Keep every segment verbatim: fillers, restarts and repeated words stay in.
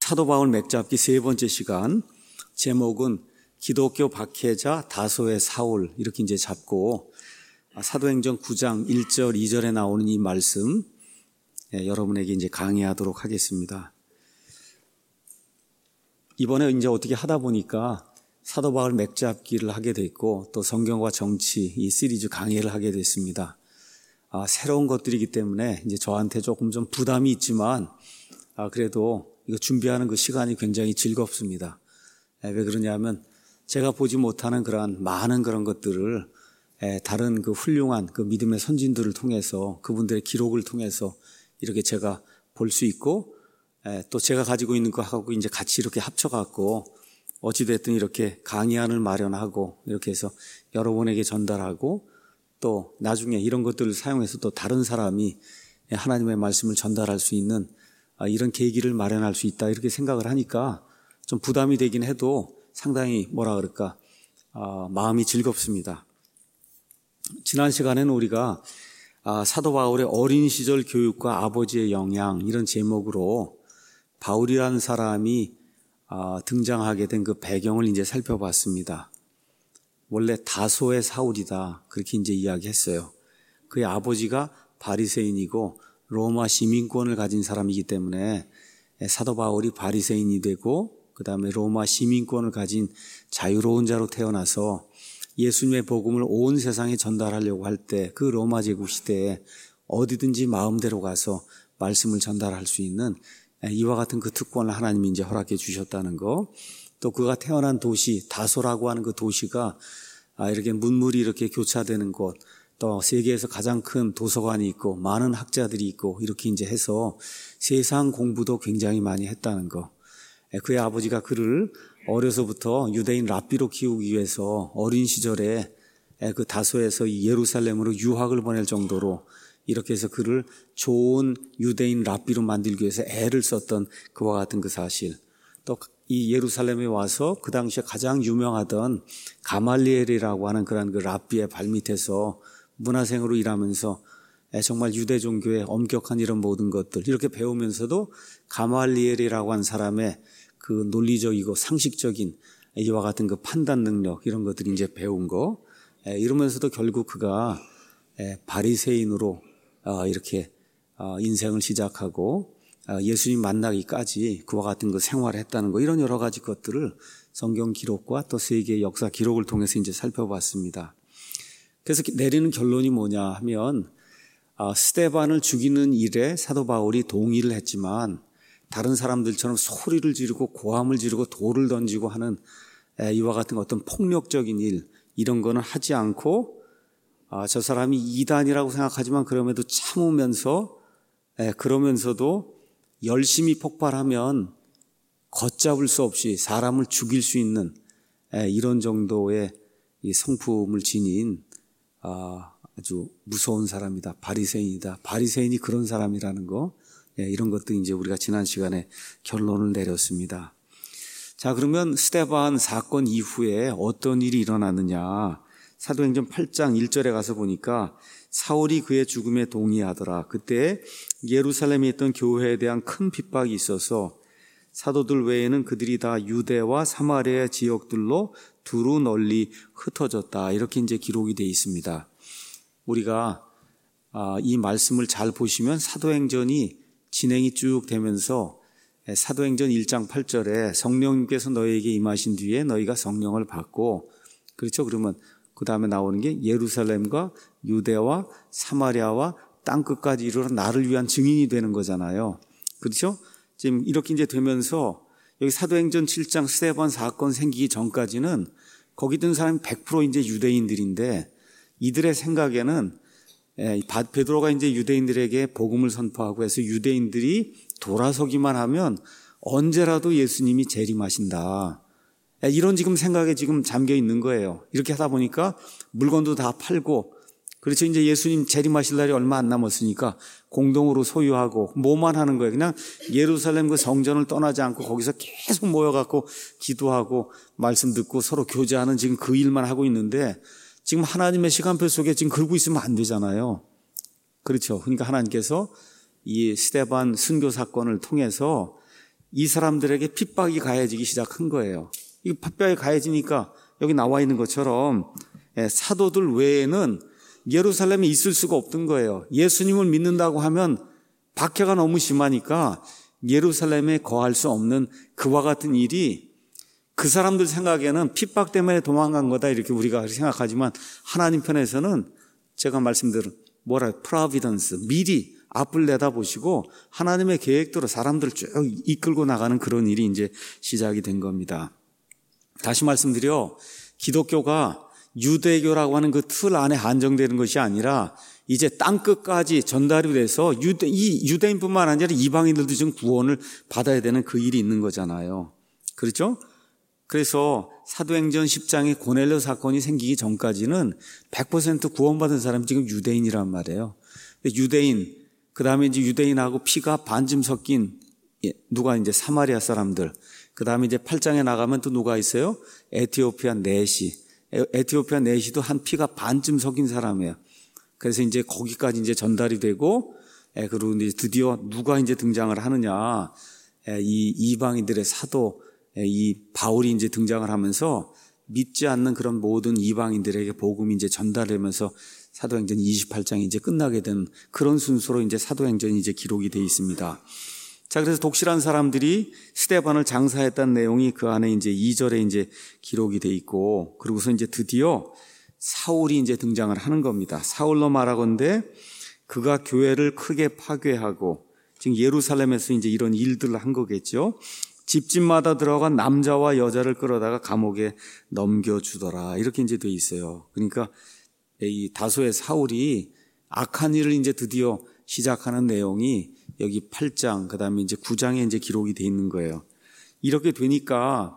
사도 바울 맥잡기 세 번째 시간, 제목은 기독교 박해자 다소의 사울, 이렇게 이제 잡고 사도행전 구 장 일 절 이 절에 나오는 이 말씀 여러분에게 이제 강의하도록 하겠습니다. 이번에 이제 어떻게 하다 보니까 사도 바울 맥잡기를 하게 됐고 또 성경과 정치 이 시리즈 강의를 하게 됐습니다. 아, 새로운 것들이기 때문에 이제 저한테 조금 좀 부담이 있지만 아, 그래도 이거 준비하는 그 시간이 굉장히 즐겁습니다. 에, 왜 그러냐면 제가 보지 못하는 그러한 많은 그런 것들을 에, 다른 그 훌륭한 그 믿음의 선진들을 통해서 그분들의 기록을 통해서 이렇게 제가 볼 수 있고 에, 또 제가 가지고 있는 거하고 이제 같이 이렇게 합쳐갖고 어찌됐든 이렇게 강의안을 마련하고 이렇게 해서 여러분에게 전달하고 또 나중에 이런 것들을 사용해서 또 다른 사람이 하나님의 말씀을 전달할 수 있는 이런 계기를 마련할 수 있다 이렇게 생각을 하니까 좀 부담이 되긴 해도 상당히 뭐라 그럴까 어, 마음이 즐겁습니다. 지난 시간에는 우리가 아, 사도 바울의 어린 시절 교육과 아버지의 영향 이런 제목으로 바울이라는 사람이 아, 등장하게 된 그 배경을 이제 살펴봤습니다. 원래 다소의 사울이다 그렇게 이제 이야기했어요. 그의 아버지가 바리새인이고 로마 시민권을 가진 사람이기 때문에 사도 바울이 바리새인이 되고 그 다음에 로마 시민권을 가진 자유로운 자로 태어나서 예수님의 복음을 온 세상에 전달하려고 할 때 그 로마 제국 시대에 어디든지 마음대로 가서 말씀을 전달할 수 있는 이와 같은 그 특권을 하나님이 이제 허락해 주셨다는 거. 또 그가 태어난 도시 다소라고 하는 그 도시가 이렇게 문물이 이렇게 교차되는 곳, 또 세계에서 가장 큰 도서관이 있고 많은 학자들이 있고 이렇게 이제 해서 세상 공부도 굉장히 많이 했다는 거. 그의 아버지가 그를 어려서부터 유대인 랍비로 키우기 위해서 어린 시절에 그 다소에서 예루살렘으로 유학을 보낼 정도로 이렇게 해서 그를 좋은 유대인 랍비로 만들기 위해서 애를 썼던 그와 같은 그 사실. 또 이 예루살렘에 와서 그 당시에 가장 유명하던 가말리엘이라고 하는 그런 그 랍비의 발밑에서 문화생으로 일하면서 정말 유대 종교의 엄격한 이런 모든 것들 이렇게 배우면서도 가말리엘이라고 하는 사람의 그 논리적이고 상식적인 이와 같은 그 판단 능력 이런 것들이 이제 배운 거 이러면서도 결국 그가 바리새인으로 이렇게 인생을 시작하고 예수님 만나기까지 그와 같은 그 생활을 했다는 거 이런 여러 가지 것들을 성경 기록과 또 세계의 역사 기록을 통해서 이제 살펴봤습니다. 그래서 내리는 결론이 뭐냐 하면 스데반을 죽이는 일에 사도 바울이 동의를 했지만 다른 사람들처럼 소리를 지르고 고함을 지르고 돌을 던지고 하는 이와 같은 어떤 폭력적인 일 이런 거는 하지 않고 저 사람이 이단이라고 생각하지만 그럼에도 참으면서 그러면서도 열심히 폭발하면 걷잡을 수 없이 사람을 죽일 수 있는 이런 정도의 성품을 지닌 아주 무서운 사람이다. 바리새인이다. 바리새인이 그런 사람이라는 거 이런 것도 이제 우리가 지난 시간에 결론을 내렸습니다. 자, 그러면 스데반 사건 이후에 어떤 일이 일어났느냐? 사도행전 팔 장 일 절에 가서 보니까 사울이 그의 죽음에 동의하더라. 그때 예루살렘에 있던 교회에 대한 큰 핍박이 있어서 사도들 외에는 그들이 다 유대와 사마리아 지역들로 두루 널리 흩어졌다. 이렇게 이제 기록이 되어 있습니다. 우리가 이 말씀을 잘 보시면 사도행전이 진행이 쭉 되면서 사도행전 일 장 팔 절에 성령님께서 너희에게 임하신 뒤에 너희가 성령을 받고 그렇죠. 그러면 그 다음에 나오는 게 예루살렘과 유대와 사마리아와 땅끝까지 이르러 나를 위한 증인이 되는 거잖아요. 그렇죠? 지금 이렇게 이제 되면서 여기 사도행전 칠 장 스데반 사건 생기기 전까지는 거기 든 사람이 백 퍼센트 이제 유대인들인데 이들의 생각에는 베드로가 이제 유대인들에게 복음을 선포하고 해서 유대인들이 돌아서기만 하면 언제라도 예수님이 재림하신다. 이런 지금 생각에 지금 잠겨 있는 거예요. 이렇게 하다 보니까 물건도 다 팔고 그렇죠. 이제 예수님 재림하실 날이 얼마 안 남았으니까 공동으로 소유하고 뭐만 하는 거예요. 그냥 예루살렘 그 성전을 떠나지 않고 거기서 계속 모여갖고 기도하고 말씀 듣고 서로 교제하는 지금 그 일만 하고 있는데 지금 하나님의 시간표 속에 지금 그러고 있으면 안 되잖아요. 그렇죠. 그러니까 하나님께서 이 스데반 순교 사건을 통해서 이 사람들에게 핍박이 가해지기 시작한 거예요. 이 핍박이 가해지니까 여기 나와 있는 것처럼 사도들 외에는 예루살렘에 있을 수가 없던 거예요. 예수님을 믿는다고 하면 박해가 너무 심하니까 예루살렘에 거할 수 없는 그와 같은 일이 그 사람들 생각에는 핍박 때문에 도망간 거다 이렇게 우리가 생각하지만 하나님 편에서는 제가 말씀드린 뭐라 프로비던스 미리 앞을 내다보시고 하나님의 계획대로 사람들을 쭉 이끌고 나가는 그런 일이 이제 시작이 된 겁니다. 다시 말씀드려 기독교가 유대교라고 하는 그 틀 안에 한정되는 것이 아니라 이제 땅끝까지 전달이 돼서 유대, 이 유대인뿐만 아니라 이방인들도 지금 구원을 받아야 되는 그 일이 있는 거잖아요. 그렇죠? 그래서 사도행전 십 장에 고넬료 사건이 생기기 전까지는 백 퍼센트 구원받은 사람이 지금 유대인이란 말이에요. 유대인, 그 다음에 이제 유대인하고 피가 반쯤 섞인 누가 이제 사마리아 사람들, 그 다음에 이제 팔 장에 나가면 또 누가 있어요? 에티오피아 내시. 에티오피아 내시도 한 피가 반쯤 섞인 사람이에요. 그래서 이제 거기까지 이제 전달이 되고, 그리고 이제 드디어 누가 이제 등장을 하느냐. 이 이방인들의 사도, 이 바울이 이제 등장을 하면서 믿지 않는 그런 모든 이방인들에게 복음이 이제 전달되면서 사도행전 이십팔 장이 이제 끝나게 된 그런 순서로 이제 사도행전이 이제 기록이 되어 있습니다. 자, 그래서 독실한 사람들이 스데반을 장사했다는 내용이 그 안에 이제 이 절에 이제 기록이 되어 있고, 그러고서 이제 드디어 사울이 이제 등장을 하는 겁니다. 사울로 말하건대 그가 교회를 크게 파괴하고, 지금 예루살렘에서 이제 이런 일들을 한 거겠죠. 집집마다 들어간 남자와 여자를 끌어다가 감옥에 넘겨주더라. 이렇게 이제 돼 있어요. 그러니까 이 다소의 사울이 악한 일을 이제 드디어 시작하는 내용이 여기 팔 장, 그 다음에 이제 구 장에 이제 기록이 돼 있는 거예요. 이렇게 되니까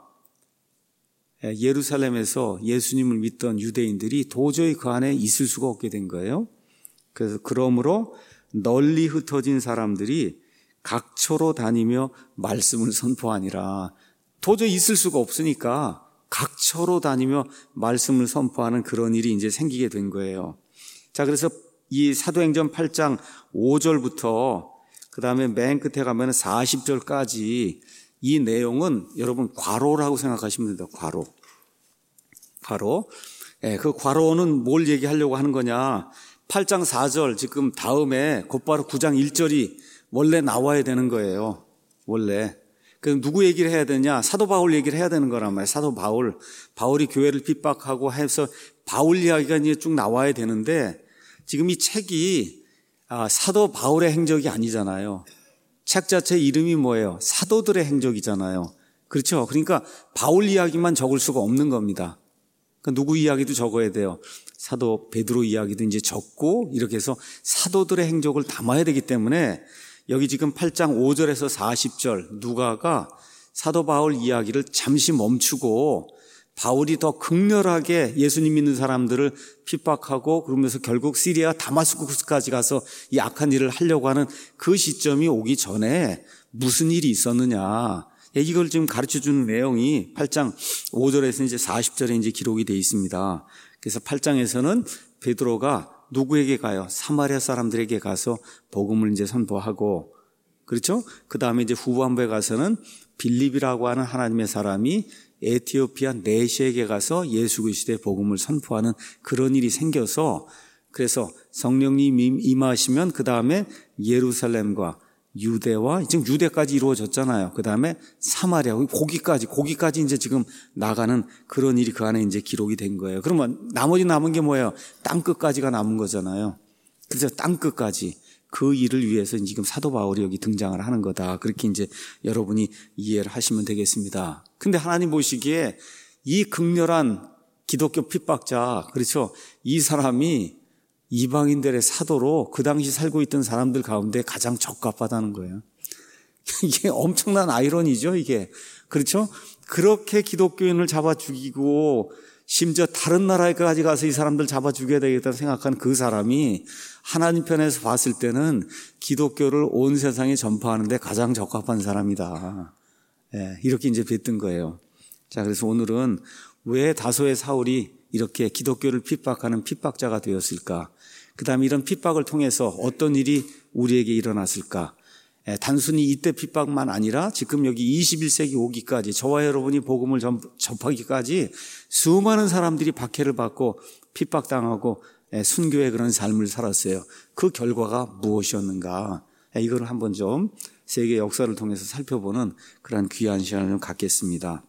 예루살렘에서 예수님을 믿던 유대인들이 도저히 그 안에 있을 수가 없게 된 거예요. 그래서 그러므로 널리 흩어진 사람들이 각처로 다니며 말씀을 선포하니라. 도저히 있을 수가 없으니까 각처로 다니며 말씀을 선포하는 그런 일이 이제 생기게 된 거예요. 자, 그래서 이 사도행전 팔 장 오 절부터 그 다음에 맨 끝에 가면 사십 절까지 이 내용은 여러분 괄호라고 생각하시면 됩니다. 괄호. 괄호. 예, 그 괄호는 뭘 얘기하려고 하는 거냐. 팔 장 사 절 지금 다음에 곧바로 구 장 일 절이 원래 나와야 되는 거예요. 원래. 그럼 누구 얘기를 해야 되냐? 사도 바울 얘기를 해야 되는 거란 말이에요. 사도 바울. 바울이 교회를 핍박하고 해서 바울 이야기가 이제 쭉 나와야 되는데 지금 이 책이 아, 사도 바울의 행적이 아니잖아요. 책 자체 이름이 뭐예요? 사도들의 행적이잖아요. 그렇죠? 그러니까 바울 이야기만 적을 수가 없는 겁니다. 그러니까 누구 이야기도 적어야 돼요. 사도 베드로 이야기도 이제 적고 이렇게 해서 사도들의 행적을 담아야 되기 때문에 여기 지금 팔 장 오 절에서 사십 절 누가가 사도 바울 이야기를 잠시 멈추고 바울이 더 극렬하게 예수님 믿는 사람들을 핍박하고 그러면서 결국 시리아 다마스쿠스까지 가서 이 악한 일을 하려고 하는 그 시점이 오기 전에 무슨 일이 있었느냐. 이걸 지금 가르쳐 주는 내용이 팔 장 오 절에서 이제 사십 절에 이제 기록이 되어 있습니다. 그래서 팔 장에서는 베드로가 누구에게 가요? 사마리아 사람들에게 가서 복음을 이제 선포하고, 그렇죠? 그 다음에 이제 후반부에 가서는 빌립이라고 하는 하나님의 사람이 에티오피아 내시에게 가서 예수 그리스도의 복음을 선포하는 그런 일이 생겨서 그래서 성령님 임하시면 그 다음에 예루살렘과 유대와 지금 유대까지 이루어졌잖아요. 그 다음에 사마리아, 거기까지, 거기까지 이제 지금 나가는 그런 일이 그 안에 이제 기록이 된 거예요. 그러면 나머지 남은 게 뭐예요? 땅끝까지가 남은 거잖아요. 그래서 땅끝까지 그 일을 위해서 지금 사도 바울이 여기 등장을 하는 거다. 그렇게 이제 여러분이 이해를 하시면 되겠습니다. 근데 하나님 보시기에 이 극렬한 기독교 핍박자, 그렇죠? 이 사람이 이방인들의 사도로 그 당시 살고 있던 사람들 가운데 가장 적합하다는 거예요. 이게 엄청난 아이러니죠, 이게. 그렇죠? 그렇게 기독교인을 잡아 죽이고 심지어 다른 나라에까지 가서 이 사람들 잡아 죽여야 되겠다 생각한 그 사람이 하나님 편에서 봤을 때는 기독교를 온 세상에 전파하는 데 가장 적합한 사람이다. 예, 이렇게 이제 뵀던 거예요. 자, 그래서 오늘은 왜 다소의 사울이 이렇게 기독교를 핍박하는 핍박자가 되었을까? 그 다음에 이런 핍박을 통해서 어떤 일이 우리에게 일어났을까? 단순히 이때 핍박만 아니라 지금 여기 이십일 세기 오기까지 저와 여러분이 복음을 접하기까지 수많은 사람들이 박해를 받고 핍박당하고 순교의 그런 삶을 살았어요. 그 결과가 무엇이었는가? 이걸 한번 좀 세계 역사를 통해서 살펴보는 그런 귀한 시간을 좀 갖겠습니다.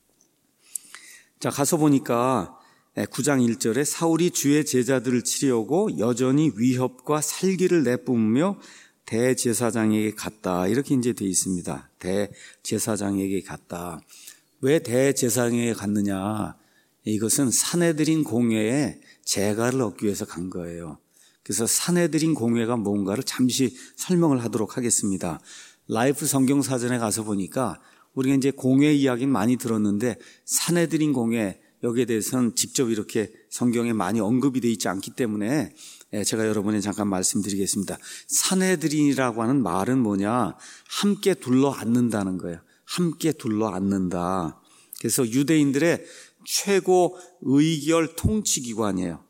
자, 가서 보니까 구 장 일 절에 사울이 주의 제자들을 치려고 여전히 위협과 살기를 내뿜으며 대제사장에게 갔다. 이렇게 이제 되어 있습니다. 대제사장에게 갔다. 왜 대제사장에게 갔느냐? 이것은 사내들인 공회에 재가를 얻기 위해서 간 거예요. 그래서 사내들인 공회가 뭔가를 잠시 설명을 하도록 하겠습니다. 라이프 성경사전에 가서 보니까 우리가 이제 공회 이야기는 많이 들었는데 사내들인 공회 여기에 대해서는 직접 이렇게 성경에 많이 언급이 되어 있지 않기 때문에 제가 여러분에 잠깐 말씀드리겠습니다. 사내들인이라고 하는 말은 뭐냐? 함께 둘러 앉는다는 거예요. 함께 둘러 앉는다. 그래서 유대인들의 최고 의결 통치기관이에요.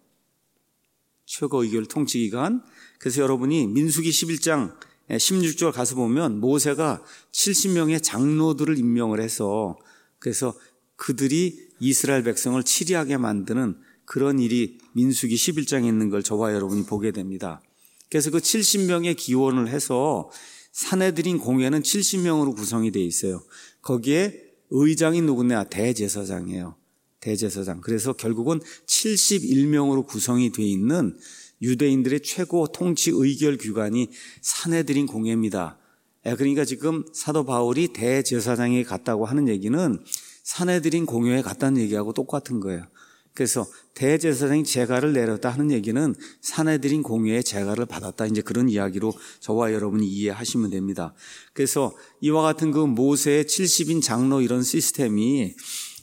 최고 의결 통치기관. 그래서 여러분이 민수기 십일 장 십육 절 가서 보면 모세가 칠십 명의 장로들을 임명을 해서 그래서 그들이 이스라엘 백성을 치리하게 만드는 그런 일이 민수기 십일 장에 있는 걸 저와 여러분이 보게 됩니다. 그래서 그 칠십 명의 기원을 해서 사내들인 공회는 칠십 명으로 구성이 되어 있어요. 거기에 의장이 누구냐? 대제사장이에요. 대제사장. 그래서 결국은 칠십일 명으로 구성이 되어 있는 유대인들의 최고 통치 의결 기관이 사내들인 공회입니다. 그러니까 지금 사도 바울이 대제사장에 갔다고 하는 얘기는 사내들인 공회에 갔다는 얘기하고 똑같은 거예요. 그래서 대제사장이 제가를 내렸다 하는 얘기는 사내들인 공회에 제가를 받았다. 이제 그런 이야기로 저와 여러분이 이해하시면 됩니다. 그래서 이와 같은 그 모세의 칠십인 장로 이런 시스템이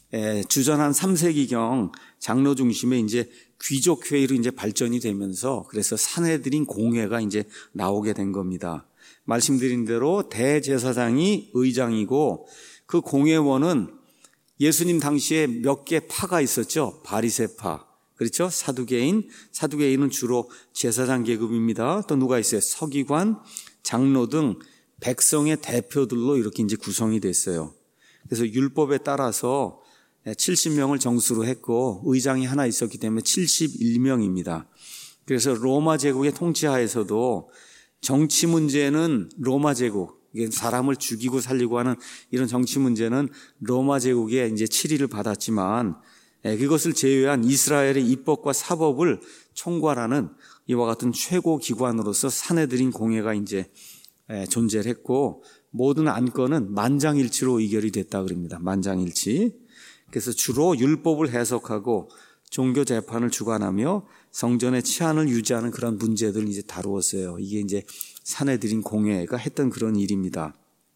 주전 한 삼 세기경 장로 중심의 이제 귀족 회의로 이제 발전이 되면서 그래서 사내들인 공회가 이제 나오게 된 겁니다. 말씀드린 대로 대제사장이 의장이고 그 공회원은 예수님 당시에 몇 개 파가 있었죠. 바리새파, 그렇죠? 사두개인, 사두개인은 주로 제사장 계급입니다. 또 누가 있어요? 서기관, 장로 등 백성의 대표들로 이렇게 이제 구성이 됐어요. 그래서 율법에 따라서 칠십 명을 정수로 했고 의장이 하나 있었기 때문에 칠십일 명입니다. 그래서 로마 제국의 통치하에서도 정치 문제는 로마 제국, 사람을 죽이고 살리고 하는 이런 정치 문제는 로마 제국에 이제 치리를 받았지만 그것을 제외한 이스라엘의 입법과 사법을 총괄하는 이와 같은 최고 기관으로서 사내들인 공회가 이제 존재를 했고 모든 안건은 만장일치로 의결이 됐다 그럽니다. 만장일치. 그래서 주로 율법을 해석하고 종교 재판을 주관하며 성전의 치안을 유지하는 그런 문제들을 이제 다루었어요. 이게 이제 사내들인 공회가 했던 그런 일입니다.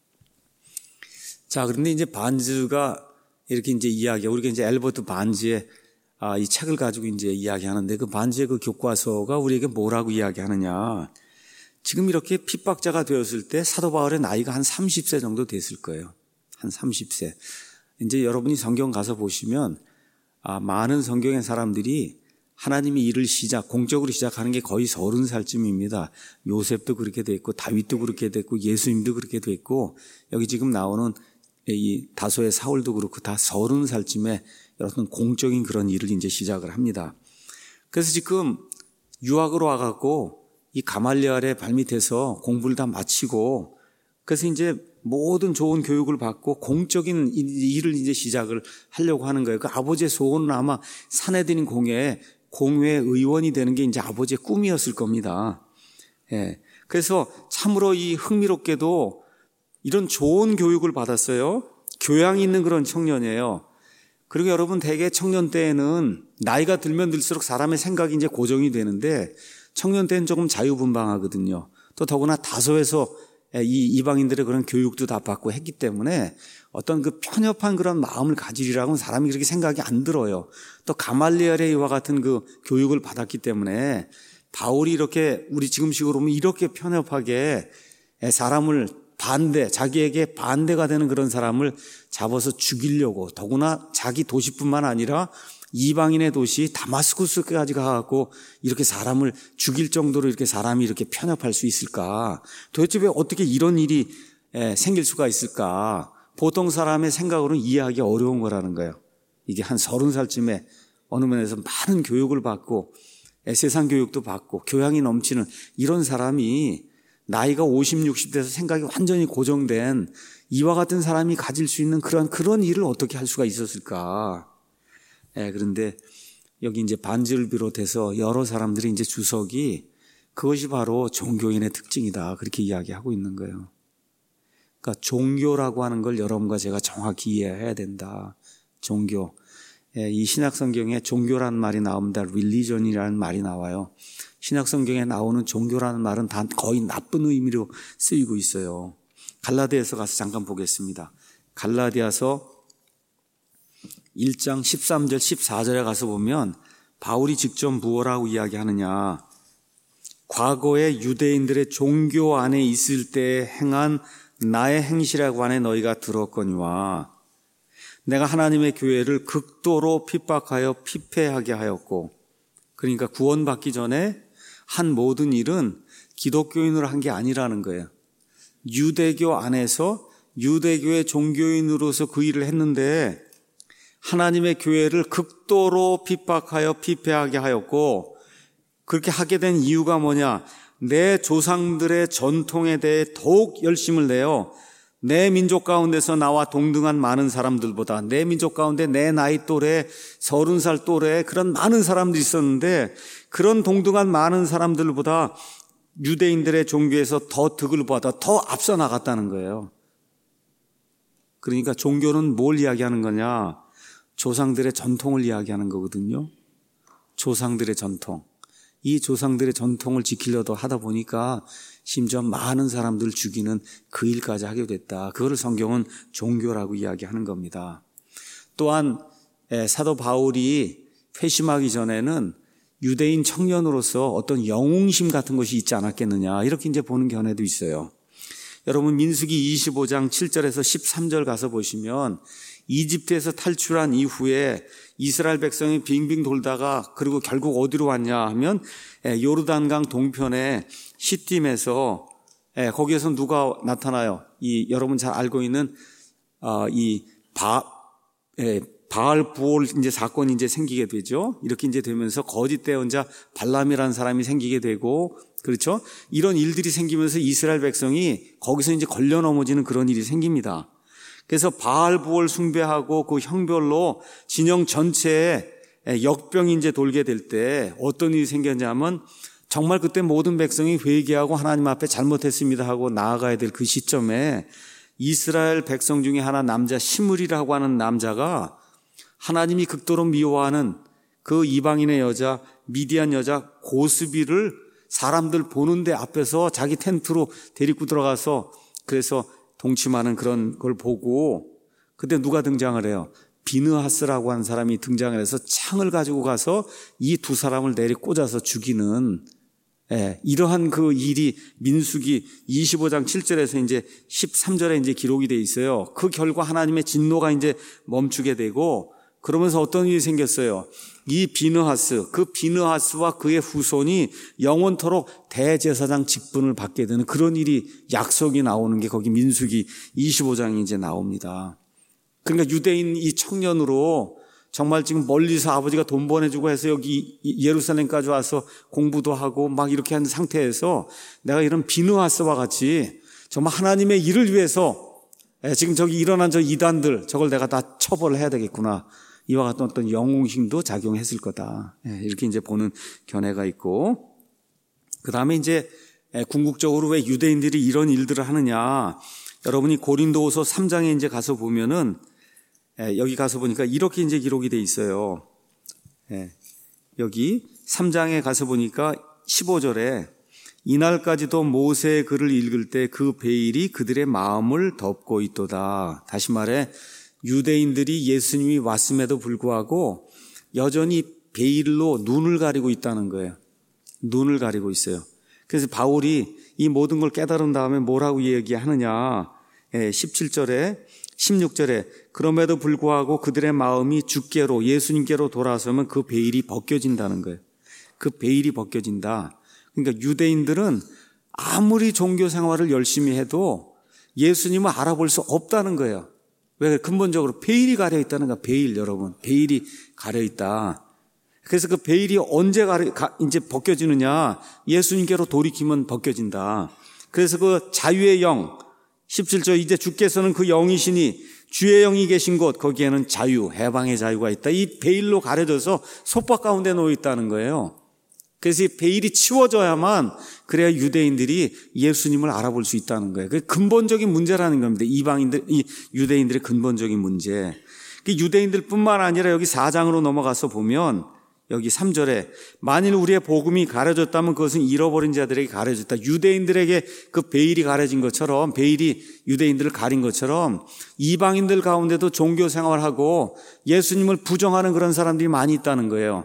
자, 그런데 이제 반즈가 이렇게 이제 이야기, 우리가 이제 엘버트 반즈의 아, 이 책을 가지고 이제 이야기하는데 그 반즈의 그 교과서가 우리에게 뭐라고 이야기하느냐. 지금 이렇게 핍박자가 되었을 때 사도 바울의 나이가 한 삼십 세 정도 됐을 거예요. 한 삼십 세. 이제 여러분이 성경 가서 보시면 아, 많은 성경의 사람들이 하나님이 일을 시작, 공적으로 시작하는 게 거의 서른 살쯤입니다. 요셉도 그렇게 됐고 다윗도 그렇게 됐고 예수님도 그렇게 됐고 여기 지금 나오는 이 다소의 사울도 그렇고 다 서른 살쯤에 여러분 공적인 그런 일을 이제 시작을 합니다. 그래서 지금 유학으로 와갖고 이 가말리엘의 발밑에서 공부를 다 마치고 그래서 이제 모든 좋은 교육을 받고 공적인 일을 이제 시작을 하려고 하는 거예요. 그 아버지의 소원은 아마 사내들인 공회에 공회 의원이 되는 게 이제 아버지의 꿈이었을 겁니다. 예. 그래서 참으로 이 흥미롭게도 이런 좋은 교육을 받았어요. 교양이 있는 그런 청년이에요. 그리고 여러분 대개 청년 때에는 나이가 들면 들수록 사람의 생각이 이제 고정이 되는데 청년 때는 조금 자유분방하거든요. 또 더구나 다소에서 이 이방인들의 그런 교육도 다 받고 했기 때문에 어떤 그 편협한 그런 마음을 가지리라고는 사람이 그렇게 생각이 안 들어요. 또 가말리엘의 이와 같은 그 교육을 받았기 때문에 바울이 이렇게 우리 지금식으로 보면 이렇게 편협하게 사람을 반대, 자기에게 반대가 되는 그런 사람을 잡아서 죽이려고 더구나 자기 도시뿐만 아니라 이방인의 도시 다마스쿠스까지 가갖고 이렇게 사람을 죽일 정도로 이렇게 사람이 이렇게 편협할 수 있을까? 도대체 왜 어떻게 이런 일이 생길 수가 있을까? 보통 사람의 생각으로는 이해하기 어려운 거라는 거예요. 이게 한 서른 살쯤에 어느 면에서 많은 교육을 받고 세상 교육도 받고 교양이 넘치는 이런 사람이 나이가 오십, 육십 돼서 생각이 완전히 고정된 이와 같은 사람이 가질 수 있는 그런 그런 일을 어떻게 할 수가 있었을까? 예, 그런데 여기 이제 반지를 비롯해서 여러 사람들이 이제 주석이 그것이 바로 종교인의 특징이다. 그렇게 이야기하고 있는 거예요. 그러니까 종교라고 하는 걸 여러분과 제가 정확히 이해해야 된다. 종교. 예, 이 신약 성경에 종교라는 말이 나옵니다. religion이라는 말이 나와요. 신약 성경에 나오는 종교라는 말은 다 거의 나쁜 의미로 쓰이고 있어요. 갈라디아서 가서 잠깐 보겠습니다. 갈라디아서 일 장 십삼 절 십사 절에 가서 보면 바울이 직접 무엇라고 이야기하느냐. 과거에 유대인들의 종교 안에 있을 때 행한 나의 행실하고 안에 너희가 들었거니와 내가 하나님의 교회를 극도로 핍박하여 피폐하게 하였고, 그러니까 구원받기 전에 한 모든 일은 기독교인으로 한 게 아니라는 거예요. 유대교 안에서 유대교의 종교인으로서 그 일을 했는데 하나님의 교회를 극도로 핍박하여 피폐하게 하였고, 그렇게 하게 된 이유가 뭐냐? 내 조상들의 전통에 대해 더욱 열심을 내어 내 민족 가운데서 나와 동등한 많은 사람들보다, 내 민족 가운데 내 나이 또래, 서른 살 또래 그런 많은 사람들이 있었는데 그런 동등한 많은 사람들보다 유대인들의 종교에서 더 득을 받아 더 앞서 나갔다는 거예요. 그러니까 종교는 뭘 이야기하는 거냐? 조상들의 전통을 이야기하는 거거든요. 조상들의 전통. 이 조상들의 전통을 지키려도 하다 보니까 심지어 많은 사람들을 죽이는 그 일까지 하게 됐다. 그거를 성경은 종교라고 이야기하는 겁니다. 또한 사도 바울이 회심하기 전에는 유대인 청년으로서 어떤 영웅심 같은 것이 있지 않았겠느냐, 이렇게 이제 보는 견해도 있어요. 여러분 민수기 이십오 장 칠 절에서 십삼 절 가서 보시면 이집트에서 탈출한 이후에 이스라엘 백성이 빙빙 돌다가 그리고 결국 어디로 왔냐 하면 요르단강 동편에 시딤에서, 거기에서 누가 나타나요? 이 여러분 잘 알고 있는 이 바, 바알 부올 이제 사건이 이제 생기게 되죠. 이렇게 이제 되면서 거짓 대언자 발람이라는 사람이 생기게 되고, 그렇죠? 이런 일들이 생기면서 이스라엘 백성이 거기서 이제 걸려 넘어지는 그런 일이 생깁니다. 그래서 바알 부올 숭배하고 그 형별로 진영 전체에 역병이 이제 돌게 될 때 어떤 일이 생겼냐면, 정말 그때 모든 백성이 회개하고 하나님 앞에 잘못했습니다 하고 나아가야 될 그 시점에 이스라엘 백성 중에 하나 남자 시므리라고 하는 남자가 하나님이 극도로 미워하는 그 이방인의 여자 미디안 여자 고스비를 사람들 보는데 앞에서 자기 텐트로 데리고 들어가서 그래서 동침하는 그런 걸 보고, 그때 누가 등장을 해요? 비느하스라고 하는 사람이 등장을 해서 창을 가지고 가서 이 두 사람을 내리 꽂아서 죽이는, 예, 이러한 그 일이 민수기 이십오 장 칠 절에서 이제 십삼 절에 이제 기록이 돼 있어요. 그 결과 하나님의 진노가 이제 멈추게 되고, 그러면서 어떤 일이 생겼어요? 이 비느하스, 그 비느하스와 그의 후손이 영원토록 대제사장 직분을 받게 되는 그런 일이 약속이 나오는 게 거기 민수기 이십오 장에 이제 나옵니다. 그러니까 유대인 이 청년으로 정말 지금 멀리서 아버지가 돈 보내주고 해서 여기 예루살렘까지 와서 공부도 하고 막 이렇게 하는 상태에서 내가 이런 비느하스와 같이 정말 하나님의 일을 위해서 지금 저기 일어난 저 이단들 저걸 내가 다 처벌을 해야 되겠구나. 이와 같은 어떤 영웅심도 작용했을 거다. 이렇게 이제 보는 견해가 있고, 그 다음에 이제 궁극적으로 왜 유대인들이 이런 일들을 하느냐. 여러분이 고린도후서 삼 장에 이제 가서 보면은 여기 가서 보니까 이렇게 이제 기록이 돼 있어요. 여기 삼 장에 가서 보니까 십오 절에 이날까지도 모세의 글을 읽을 때 그 베일이 그들의 마음을 덮고 있도다. 다시 말해 유대인들이 예수님이 왔음에도 불구하고 여전히 베일로 눈을 가리고 있다는 거예요. 눈을 가리고 있어요. 그래서 바울이 이 모든 걸 깨달은 다음에 뭐라고 얘기하느냐. 십칠 절에 십육 절에 그럼에도 불구하고 그들의 마음이 주께로 예수님께로 돌아서면 그 베일이 벗겨진다는 거예요. 그 베일이 벗겨진다. 그러니까 유대인들은 아무리 종교 생활을 열심히 해도 예수님을 알아볼 수 없다는 거예요. 왜? 근본적으로 베일이 가려 있다는 거야. 베일, 여러분. 베일이 가려 있다. 그래서 그 베일이 언제 가려, 가, 이제 벗겨지느냐? 예수님께로 돌이키면 벗겨진다. 그래서 그 자유의 영, 십칠 절, 이제 주께서는 그 영이시니 주의 영이 계신 곳, 거기에는 자유, 해방의 자유가 있다. 이 베일로 가려져서 속박 가운데 놓여 있다는 거예요. 그래서 이 베일이 치워져야만 그래야 유대인들이 예수님을 알아볼 수 있다는 거예요. 그게 근본적인 문제라는 겁니다. 이방인들, 이 유대인들의 근본적인 문제. 유대인들뿐만 아니라 여기 사 장으로 넘어가서 보면 여기 삼 절에 만일 우리의 복음이 가려졌다면 그것은 잃어버린 자들에게 가려졌다. 유대인들에게 그 베일이 가려진 것처럼, 베일이 유대인들을 가린 것처럼 이방인들 가운데도 종교 생활하고 예수님을 부정하는 그런 사람들이 많이 있다는 거예요.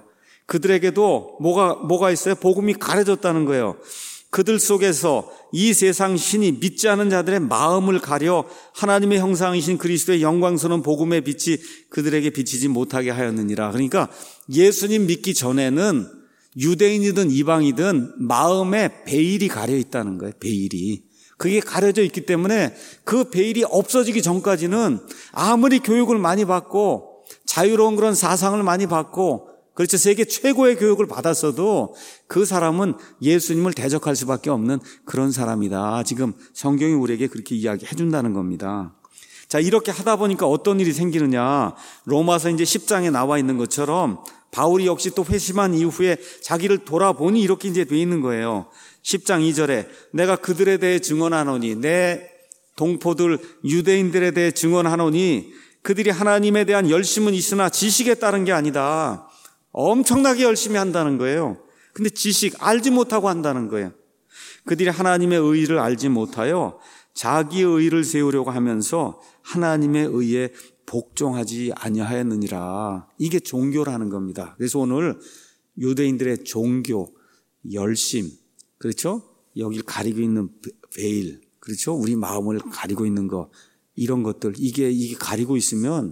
그들에게도 뭐가 뭐가 있어요? 복음이 가려졌다는 거예요. 그들 속에서 이 세상 신이 믿지 않은 자들의 마음을 가려 하나님의 형상이신 그리스도의 영광스러운 복음의 빛이 그들에게 비치지 못하게 하였느니라. 그러니까 예수님 믿기 전에는 유대인이든 이방이든 마음에 베일이 가려 있다는 거예요. 베일이. 그게 가려져 있기 때문에 그 베일이 없어지기 전까지는 아무리 교육을 많이 받고 자유로운 그런 사상을 많이 받고 그렇죠. 세계 최고의 교육을 받았어도 그 사람은 예수님을 대적할 수밖에 없는 그런 사람이다. 지금 성경이 우리에게 그렇게 이야기해 준다는 겁니다. 자, 이렇게 하다 보니까 어떤 일이 생기느냐. 로마서 이제 십 장에 나와 있는 것처럼 바울이 역시 또 회심한 이후에 자기를 돌아보니 이렇게 이제 돼 있는 거예요. 십 장 이 절에 내가 그들에 대해 증언하노니 내 동포들 유대인들에 대해 증언하노니 그들이 하나님에 대한 열심은 있으나 지식에 따른 게 아니다. 엄청나게 열심히 한다는 거예요. 근데 지식 알지 못하고 한다는 거예요. 그들이 하나님의 의의를 알지 못하여 자기의 의의를 세우려고 하면서 하나님의 의의에 복종하지 아니하였느니라. 이게 종교라는 겁니다. 그래서 오늘 유대인들의 종교, 열심, 그렇죠? 여기를 가리고 있는 베일, 그렇죠? 우리 마음을 가리고 있는 거, 이런 것들, 이게 이게 가리고 있으면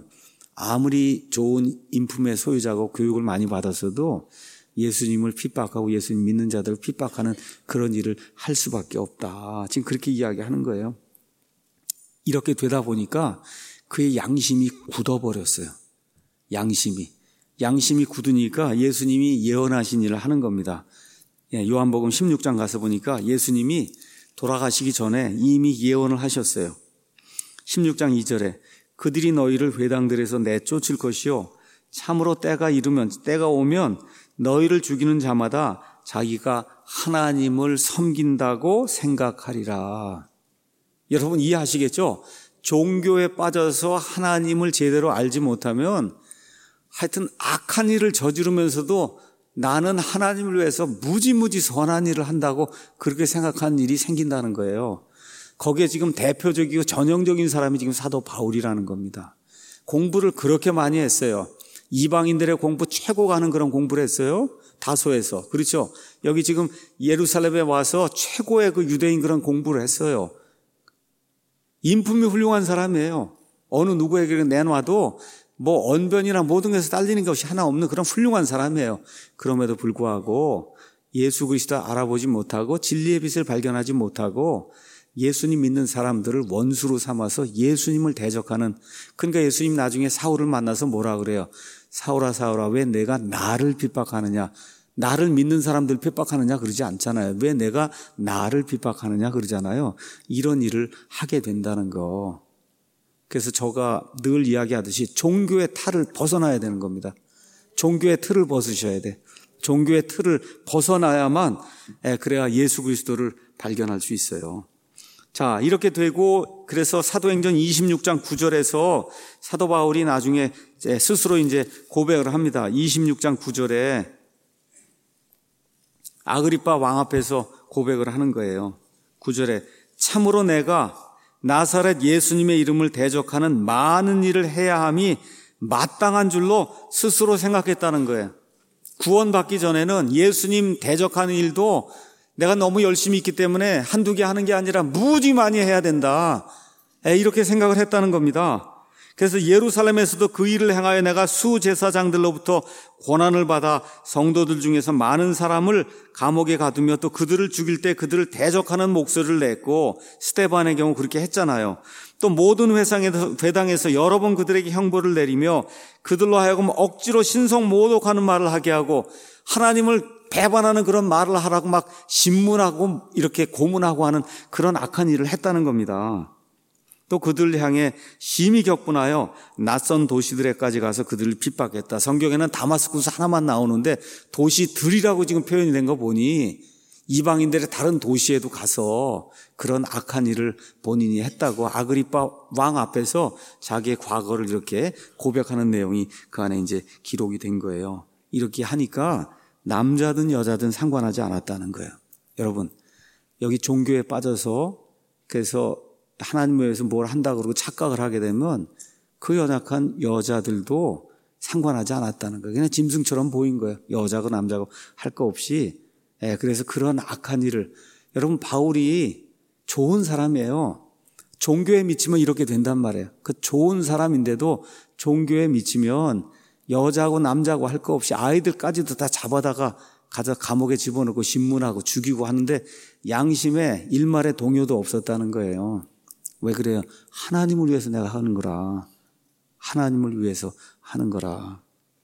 아무리 좋은 인품의 소유자고 교육을 많이 받았어도 예수님을 핍박하고 예수님 믿는 자들을 핍박하는 그런 일을 할 수밖에 없다. 지금 그렇게 이야기하는 거예요. 이렇게 되다 보니까 그의 양심이 굳어버렸어요. 양심이. 양심이 굳으니까 예수님이 예언하신 일을 하는 겁니다. 요한복음 십육 장 가서 보니까 예수님이 돌아가시기 전에 이미 예언을 하셨어요. 십육 장 이 절에 그들이 너희를 회당들에서 내쫓을 것이요 참으로 때가 이르면 때가 오면 너희를 죽이는 자마다 자기가 하나님을 섬긴다고 생각하리라. 여러분 이해하시겠죠? 종교에 빠져서 하나님을 제대로 알지 못하면 하여튼 악한 일을 저지르면서도 나는 하나님을 위해서 무지무지 선한 일을 한다고 그렇게 생각하는 일이 생긴다는 거예요. 거기에 지금 대표적이고 전형적인 사람이 지금 사도 바울이라는 겁니다. 공부를 그렇게 많이 했어요. 이방인들의 공부 최고 가는 그런 공부를 했어요. 다소에서. 그렇죠? 여기 지금 예루살렘에 와서 최고의 그 유대인 그런 공부를 했어요. 인품이 훌륭한 사람이에요. 어느 누구에게 내놔도 뭐 언변이나 모든 것에서 딸리는 것이 하나 없는 그런 훌륭한 사람이에요. 그럼에도 불구하고 예수 그리스도 알아보지 못하고 진리의 빛을 발견하지 못하고 예수님 믿는 사람들을 원수로 삼아서 예수님을 대적하는, 그러니까 예수님 나중에 사울을 만나서 뭐라 그래요? 사울아 사울아 왜 내가 나를 핍박하느냐? 나를 믿는 사람들 핍박하느냐 그러지 않잖아요. 왜 내가 나를 핍박하느냐 그러잖아요. 이런 일을 하게 된다는 거. 그래서 제가 늘 이야기하듯이 종교의 탈을 벗어나야 되는 겁니다. 종교의 틀을 벗으셔야 돼. 종교의 틀을 벗어나야만 그래야 예수 그리스도를 발견할 수 있어요. 자, 이렇게 되고 그래서 사도행전 이십육 장 구 절에서 사도 바울이 나중에 이제 스스로 이제 고백을 합니다. 이십육 장 구 절에 아그리빠 왕 앞에서 고백을 하는 거예요. 구 절에 참으로 내가 나사렛 예수님의 이름을 대적하는 많은 일을 해야 함이 마땅한 줄로 스스로 생각했다는 거예요. 구원받기 전에는 예수님 대적하는 일도 내가 너무 열심히 있기 때문에 한두 개 하는 게 아니라 무지 많이 해야 된다. 이렇게 생각을 했다는 겁니다. 그래서 예루살렘에서도 그 일을 행하여 내가 수제사장들로부터 권한을 받아 성도들 중에서 많은 사람을 감옥에 가두며 또 그들을 죽일 때 그들을 대적하는 목소리를 냈고, 스데반의 경우 그렇게 했잖아요. 또 모든 회상에서, 회당에서 여러 번 그들에게 형벌을 내리며 그들로 하여금 억지로 신성 모독하는 말을 하게 하고 하나님을 배반하는 그런 말을 하라고 막 신문하고 이렇게 고문하고 하는 그런 악한 일을 했다는 겁니다. 또 그들을 향해 심히 격분하여 낯선 도시들에까지 가서 그들을 핍박했다. 성경에는 다마스쿠스 하나만 나오는데 도시들이라고 지금 표현이 된 거 보니 이방인들의 다른 도시에도 가서 그런 악한 일을 본인이 했다고 아그리빠 왕 앞에서 자기의 과거를 이렇게 고백하는 내용이 그 안에 이제 기록이 된 거예요. 이렇게 하니까 남자든 여자든 상관하지 않았다는 거예요. 여러분, 여기 종교에 빠져서 그래서 하나님을 위해서 뭘 한다고 그러고 착각을 하게 되면 그 연약한 여자들도 상관하지 않았다는 거예요. 그냥 짐승처럼 보인 거예요. 여자고 남자고 할 거 없이. 예, 그래서 그런 악한 일을, 여러분, 바울이 좋은 사람이에요. 종교에 미치면 이렇게 된단 말이에요. 그 좋은 사람인데도 종교에 미치면 여자고 남자고 할 거 없이 아이들까지도 다 잡아다가 가서 감옥에 집어넣고 신문하고 죽이고 하는데 양심에 일말의 동요도 없었다는 거예요. 왜 그래요? 하나님을 위해서 내가 하는 거라. 하나님을 위해서 하는 거라.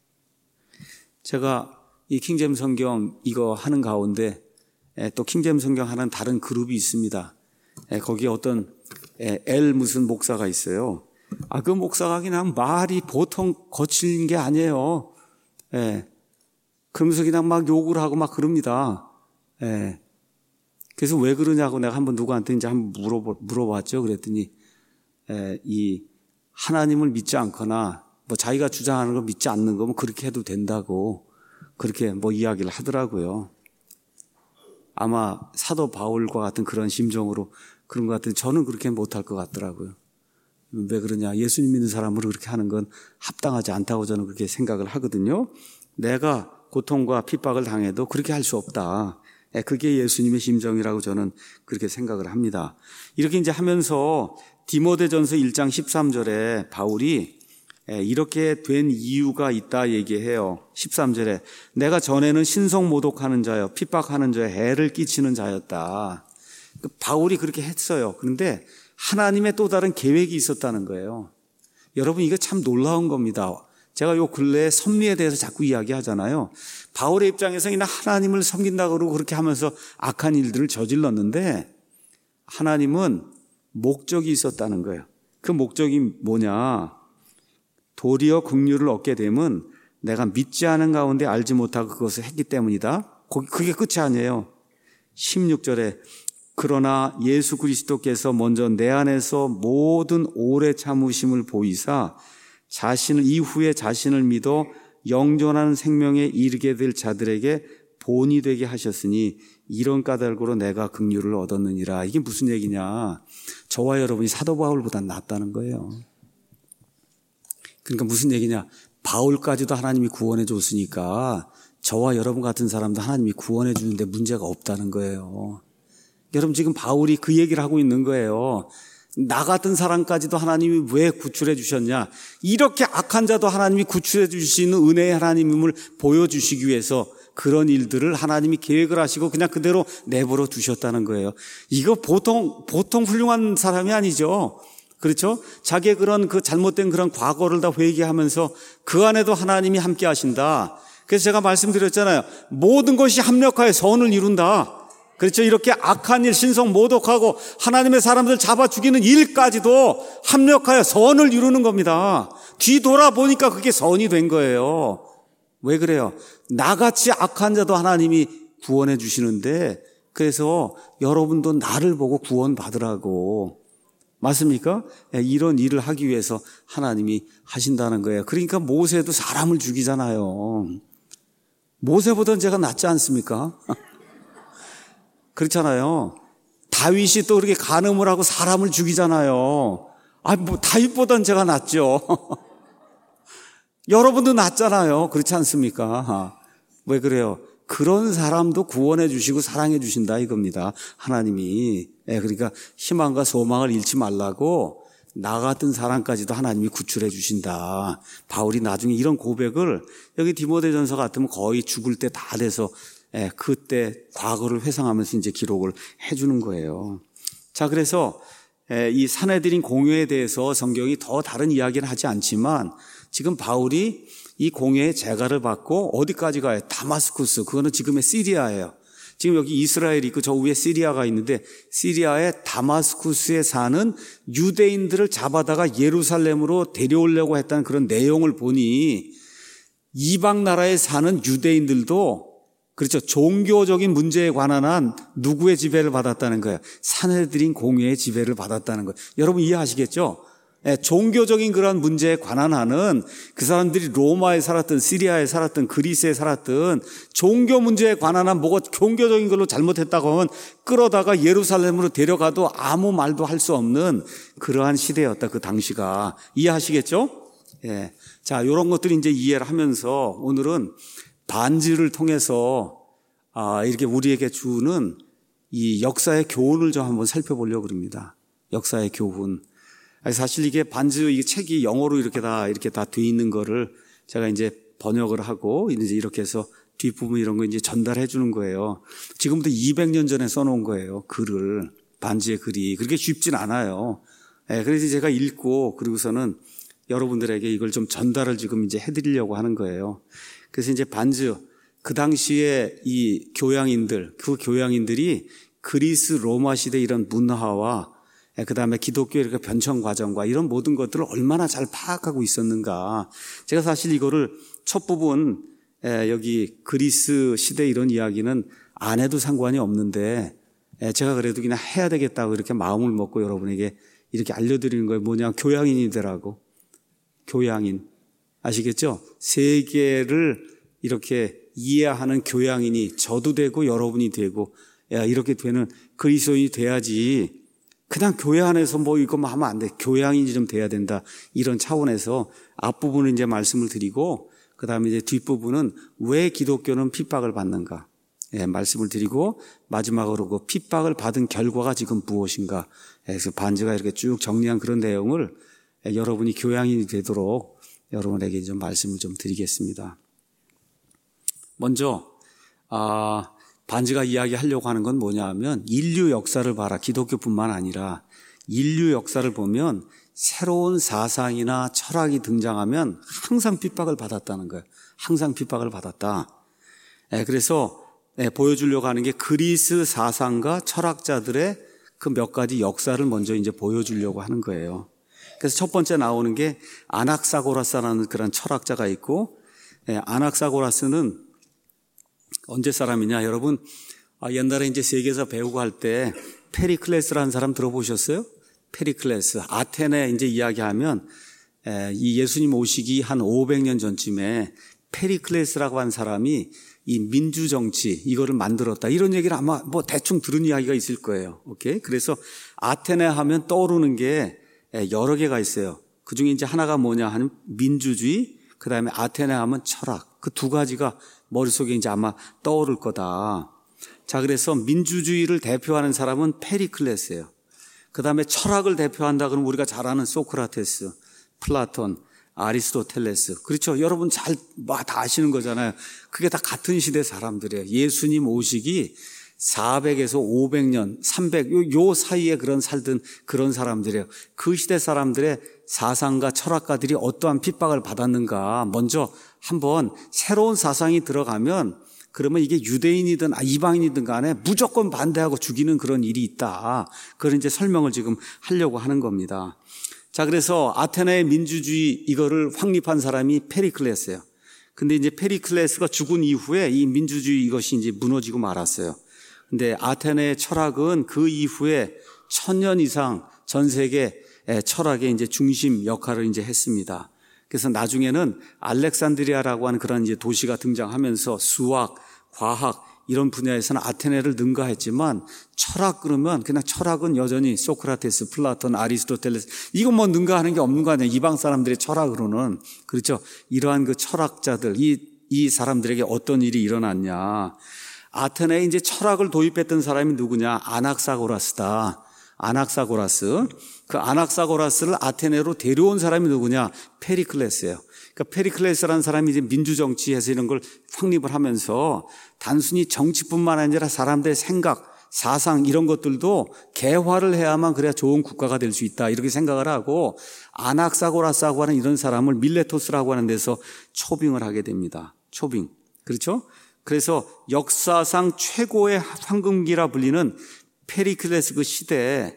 제가 이 킹제임스 성경 이거 하는 가운데 또 킹제임스 성경 하는 다른 그룹이 있습니다. 거기에 어떤 엘 무슨 목사가 있어요. 아, 그 목사가 그냥 말이 보통 거친 게 아니에요. 예. 그러면서 그냥 막 욕을 하고 막 그럽니다. 예. 그래서 왜 그러냐고 내가 한번 누구한테 이제 한번 물어보, 물어봤죠. 그랬더니, 에, 이, 하나님을 믿지 않거나, 뭐 자기가 주장하는 걸 믿지 않는 거면 그렇게 해도 된다고, 그렇게 뭐 이야기를 하더라고요. 아마 사도 바울과 같은 그런 심정으로 그런 것 같은데 저는 그렇게 못할 것 같더라고요. 왜 그러냐. 예수님 믿는 사람으로 그렇게 하는 건 합당하지 않다고 저는 그렇게 생각을 하거든요. 내가 고통과 핍박을 당해도 그렇게 할 수 없다. 그게 예수님의 심정이라고 저는 그렇게 생각을 합니다. 이렇게 이제 하면서 디모데전서 일 장 십삼 절에 바울이 이렇게 된 이유가 있다 얘기해요. 십삼 절에 내가 전에는 신성 모독하는 자여 핍박하는 자여 해를 끼치는 자였다. 바울이 그렇게 했어요. 그런데 하나님의 또 다른 계획이 있었다는 거예요. 여러분, 이거 참 놀라운 겁니다. 제가 요 근래에 섭리에 대해서 자꾸 이야기하잖아요. 바울의 입장에서 그냥 하나님을 섬긴다고 그러고 그렇게 하면서 악한 일들을 저질렀는데 하나님은 목적이 있었다는 거예요. 그 목적이 뭐냐? 도리어 긍휼을 얻게 되면 내가 믿지 않은 가운데 알지 못하고 그것을 했기 때문이다. 그게 끝이 아니에요. 십육 절에 그러나 예수 그리스도께서 먼저 내 안에서 모든 오래 참으심을 보이사 자신을 이후에 자신을 믿어 영존하는 생명에 이르게 될 자들에게 본이 되게 하셨으니 이런 까닭으로 내가 긍휼을 얻었느니라. 이게 무슨 얘기냐? 저와 여러분이 사도 바울보다 낫다는 거예요. 그러니까 무슨 얘기냐? 바울까지도 하나님이 구원해 줬으니까 저와 여러분 같은 사람도 하나님이 구원해 주는데 문제가 없다는 거예요. 여러분, 지금 바울이 그 얘기를 하고 있는 거예요. 나 같은 사람까지도 하나님이 왜 구출해 주셨냐? 이렇게 악한 자도 하나님이 구출해 주시는 은혜의 하나님임을 보여주시기 위해서 그런 일들을 하나님이 계획을 하시고 그냥 그대로 내버려 두셨다는 거예요. 이거 보통 보통 훌륭한 사람이 아니죠. 그렇죠? 자기의 그런 그 잘못된 그런 과거를 다 회개하면서 그 안에도 하나님이 함께 하신다. 그래서 제가 말씀드렸잖아요. 모든 것이 합력하여 선을 이룬다. 그렇죠? 이렇게 악한 일, 신성 모독하고 하나님의 사람들 잡아 죽이는 일까지도 합력하여 선을 이루는 겁니다. 뒤돌아보니까 그게 선이 된 거예요. 왜 그래요? 나같이 악한 자도 하나님이 구원해 주시는데 그래서 여러분도 나를 보고 구원 받으라고. 맞습니까? 이런 일을 하기 위해서 하나님이 하신다는 거예요. 그러니까 모세도 사람을 죽이잖아요. 모세보다는 제가 낫지 않습니까? 그렇잖아요. 다윗이 또 그렇게 간음을 하고 사람을 죽이잖아요. 아, 뭐 다윗보다는 제가 낫죠. 여러분도 낫잖아요. 그렇지 않습니까? 왜 그래요? 그런 사람도 구원해 주시고 사랑해 주신다 이겁니다. 하나님이. 예, 그러니까 희망과 소망을 잃지 말라고 나 같은 사람까지도 하나님이 구출해 주신다. 바울이 나중에 이런 고백을 여기 디모데전서 같으면 거의 죽을 때 다 돼서 예, 그때 과거를 회상하면서 이제 기록을 해주는 거예요. 자, 그래서 예, 이 사내들인 공회에 대해서 성경이 더 다른 이야기는 하지 않지만 지금 바울이 이 공회의 재가를 받고 어디까지 가요? 다마스쿠스. 그거는 지금의 시리아예요. 지금 여기 이스라엘이 있고 저 위에 시리아가 있는데 시리아의 다마스쿠스에 사는 유대인들을 잡아다가 예루살렘으로 데려오려고 했다는 그런 내용을 보니 이방 나라에 사는 유대인들도 그렇죠. 종교적인 문제에 관한 한 누구의 지배를 받았다는 거예요? 사내들인 공회의 지배를 받았다는 거예요. 여러분 이해하시겠죠? 예, 종교적인 그런 문제에 관한 한은 그 사람들이 로마에 살았든 시리아에 살았든 그리스에 살았든 종교 문제에 관한 한 뭐가 종교적인 걸로 잘못했다고 하면 끌어다가 예루살렘으로 데려가도 아무 말도 할 수 없는 그러한 시대였다. 그 당시가. 이해하시겠죠? 예. 자, 이런 것들이 이제 이해를 하면서 오늘은 반지를 통해서 아, 이렇게 우리에게 주는 이 역사의 교훈을 좀 한번 살펴보려고 합니다. 역사의 교훈. 사실 이게 반지 이 책이 영어로 이렇게 다 이렇게 다 돼 있는 거를 제가 이제 번역을 하고 이제 이렇게 해서 뒷부분 이런 거 이제 전달해 주는 거예요. 지금부터 이백 년 전에 써놓은 거예요. 글을 반지의 글이 그렇게 쉽진 않아요. 네, 그래서 제가 읽고 그리고서는 여러분들에게 이걸 좀 전달을 지금 이제 해드리려고 하는 거예요. 그래서 이제 반지 그 당시에 이 교양인들 그 교양인들이 그리스 로마 시대 이런 문화와 그 다음에 기독교의 변천 과정과 이런 모든 것들을 얼마나 잘 파악하고 있었는가. 제가 사실 이거를 첫 부분 여기 그리스 시대 이런 이야기는 안 해도 상관이 없는데 제가 그래도 그냥 해야 되겠다고 이렇게 마음을 먹고 여러분에게 이렇게 알려드리는 거예요. 뭐냐, 교양인이 되라고. 교양인. 아시겠죠? 세계를 이렇게 이해하는 교양인이 저도 되고 여러분이 되고 이렇게 되는 그리스도인이 돼야지 그냥 교회 안에서 뭐 이것만 하면 안 돼. 교양인이 좀 돼야 된다. 이런 차원에서 앞부분은 이제 말씀을 드리고 그 다음에 이제 뒷부분은 왜 기독교는 핍박을 받는가. 예, 말씀을 드리고 마지막으로 그 핍박을 받은 결과가 지금 무엇인가. 그래서 반지가 이렇게 쭉 정리한 그런 내용을 여러분이 교양인이 되도록 여러분에게 좀 말씀을 좀 드리겠습니다. 먼저 아, 반지가 이야기하려고 하는 건 뭐냐 하면 인류 역사를 봐라. 기독교뿐만 아니라 인류 역사를 보면 새로운 사상이나 철학이 등장하면 항상 핍박을 받았다는 거예요. 항상 핍박을 받았다. 예, 그래서 예, 보여주려고 하는 게 그리스 사상가 철학자들의 그 몇 가지 역사를 먼저 이제 보여주려고 하는 거예요. 그래서 첫 번째 나오는 게 아낙사고라스라는 그런 철학자가 있고 예, 아낙사고라스는 언제 사람이냐? 여러분 아, 옛날에 이제 세계사 배우고 할 때 페리클레스라는 사람 들어보셨어요? 페리클레스 아테네 이제 이야기하면 에, 이 예수님 오시기 한 오백 년 전쯤에 페리클레스라고 한 사람이 이 민주 정치 이거를 만들었다 이런 얘기를 아마 뭐 대충 들은 이야기가 있을 거예요. 오케이? 그래서 아테네 하면 떠오르는 게 여러 개가 있어요. 그 중에 이제 하나가 뭐냐 하면 민주주의, 그 다음에 아테네 하면 철학. 그 두 가지가 머릿속에 이제 아마 떠오를 거다. 자, 그래서 민주주의를 대표하는 사람은 페리클레스예요. 그 다음에 철학을 대표한다 그러면 우리가 잘 아는 소크라테스, 플라톤, 아리스토텔레스. 그렇죠. 여러분 잘 다 아시는 거잖아요. 그게 다 같은 시대 사람들이에요. 예수님 오시기 사백에서 오백 년, 삼백, 요, 요 사이에 그런 살던 그런 사람들이에요. 그 시대 사람들의 사상가, 철학가들이 어떠한 핍박을 받았는가. 먼저 한번 새로운 사상이 들어가면 그러면 이게 유대인이든 이방인이든 간에 무조건 반대하고 죽이는 그런 일이 있다. 그런 이제 설명을 지금 하려고 하는 겁니다. 자, 그래서 아테네의 민주주의 이거를 확립한 사람이 페리클레스예요. 근데 이제 페리클레스가 죽은 이후에 이 민주주의 이것이 이제 무너지고 말았어요. 근데 아테네의 철학은 그 이후에 천년 이상 전 세계 철학의 이제 중심 역할을 이제 했습니다. 그래서 나중에는 알렉산드리아라고 하는 그런 이제 도시가 등장하면서 수학, 과학 이런 분야에서는 아테네를 능가했지만 철학 그러면 그냥 철학은 여전히 소크라테스, 플라톤, 아리스토텔레스 이건 뭐 능가하는 게 없는 거 아니에요. 이방 사람들의 철학으로는. 그렇죠. 이러한 그 철학자들 이, 이 사람들에게 어떤 일이 일어났냐. 아테네에 이제 철학을 도입했던 사람이 누구냐? 아낙사고라스다. 아낙사고라스. 그 아낙사고라스를 아테네로 데려온 사람이 누구냐? 페리클레스예요. 그러니까 페리클레스라는 사람이 이제 민주정치에서 이런 걸 확립을 하면서 단순히 정치뿐만 아니라 사람들의 생각, 사상 이런 것들도 개화를 해야만 그래야 좋은 국가가 될 수 있다 이렇게 생각을 하고 아낙사고라스라고 하는 이런 사람을 밀레토스라고 하는 데서 초빙을 하게 됩니다. 초빙. 그렇죠? 그래서 역사상 최고의 황금기라 불리는 페리클레스 그 시대에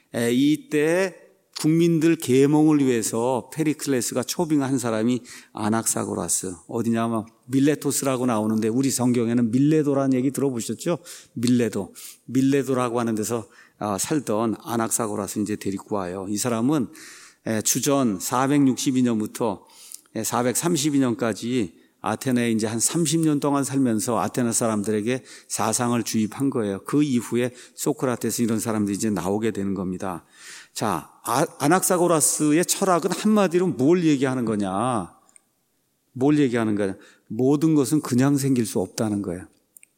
이때 국민들 계몽을 위해서 페리클레스가 초빙한 사람이 아낙사고라스. 어디냐면 밀레토스라고 나오는데 우리 성경에는 밀레도라는 얘기 들어보셨죠? 밀레도. 밀레도라고 하는 데서 살던 아낙사고라스 이제 데리고 와요. 이 사람은 주전 사백육십이 년부터 사백삼십이 년까지 아테네에 이제 한 삼십 년 동안 살면서 아테네 사람들에게 사상을 주입한 거예요. 그 이후에 소크라테스 이런 사람들이 이제 나오게 되는 겁니다. 자, 아낙사고라스의 철학은 한마디로 뭘 얘기하는 거냐? 뭘 얘기하는 거냐? 모든 것은 그냥 생길 수 없다는 거예요.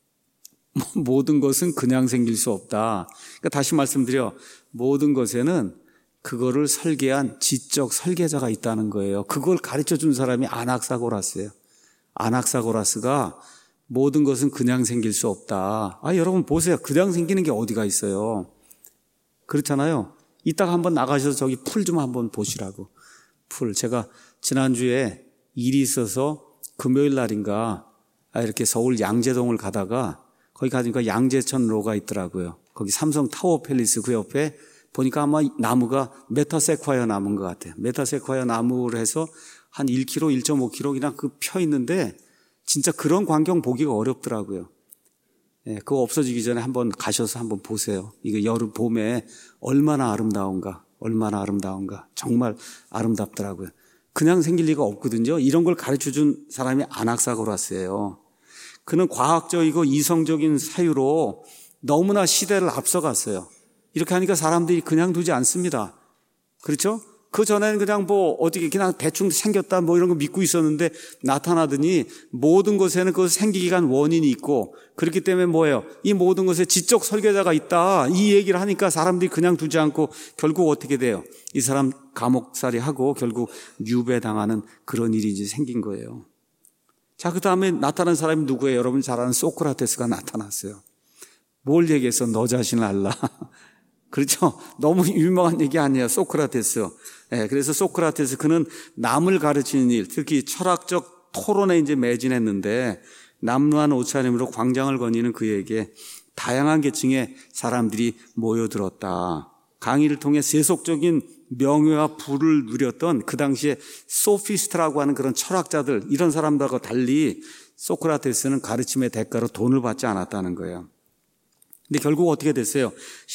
모든 것은 그냥 생길 수 없다. 그러니까 다시 말씀드려, 모든 것에는 그거를 설계한 지적 설계자가 있다는 거예요. 그걸 가르쳐 준 사람이 아낙사고라스예요. 아낙사고라스가 모든 것은 그냥 생길 수 없다. 아, 여러분 보세요. 그냥 생기는 게 어디가 있어요? 그렇잖아요. 이따가 한번 나가셔서 저기 풀 좀 한번 보시라고. 풀. 제가 지난주에 일이 있어서 금요일 날인가 이렇게 서울 양재동을 가다가 거기 가니까 양재천로가 있더라고요. 거기 삼성 타워 팰리스 그 옆에 보니까 아마 나무가 메타세콰이어 나무인 것 같아요. 메타세콰이어 나무를 해서 한 일 킬로미터, 일 점 오 킬로미터 그냥 그 펴 있는데 진짜 그런 광경 보기가 어렵더라고요. 예, 그거 없어지기 전에 한번 가셔서 한번 보세요. 이게 여름, 봄에 얼마나 아름다운가, 얼마나 아름다운가. 정말 아름답더라고요. 그냥 생길 리가 없거든요. 이런 걸 가르쳐 준 사람이 아낙사고라스예요. 그는 과학적이고 이성적인 사유로 너무나 시대를 앞서갔어요. 이렇게 하니까 사람들이 그냥 두지 않습니다. 그렇죠? 그 전에는 그냥 뭐 어떻게 그냥 대충 생겼다 뭐 이런 거 믿고 있었는데 나타나더니 모든 것에는 그 생기기 위한 원인이 있고 그렇기 때문에 뭐예요? 이 모든 것에 지적 설계자가 있다. 이 얘기를 하니까 사람들이 그냥 두지 않고 결국 어떻게 돼요? 이 사람 감옥살이 하고 결국 유배당하는 그런 일이 이제 생긴 거예요. 자, 그 다음에 나타난 사람이 누구예요? 여러분 잘 아는 소크라테스가 나타났어요. 뭘 얘기해서 너 자신을 알라. 그렇죠? 너무 유명한 얘기 아니에요. 소크라테스. 네, 그래서 소크라테스 그는 남을 가르치는 일, 특히 철학적 토론에 이제 매진했는데 남루한 옷차림으로 광장을 거니는 그에게 다양한 계층의 사람들이 모여들었다. 강의를 통해 세속적인 명예와 부를 누렸던 그 당시에 소피스트라고 하는 그런 철학자들 이런 사람들과 달리 소크라테스는 가르침의 대가로 돈을 받지 않았다는 거예요. 근데 결국 어떻게 됐어요?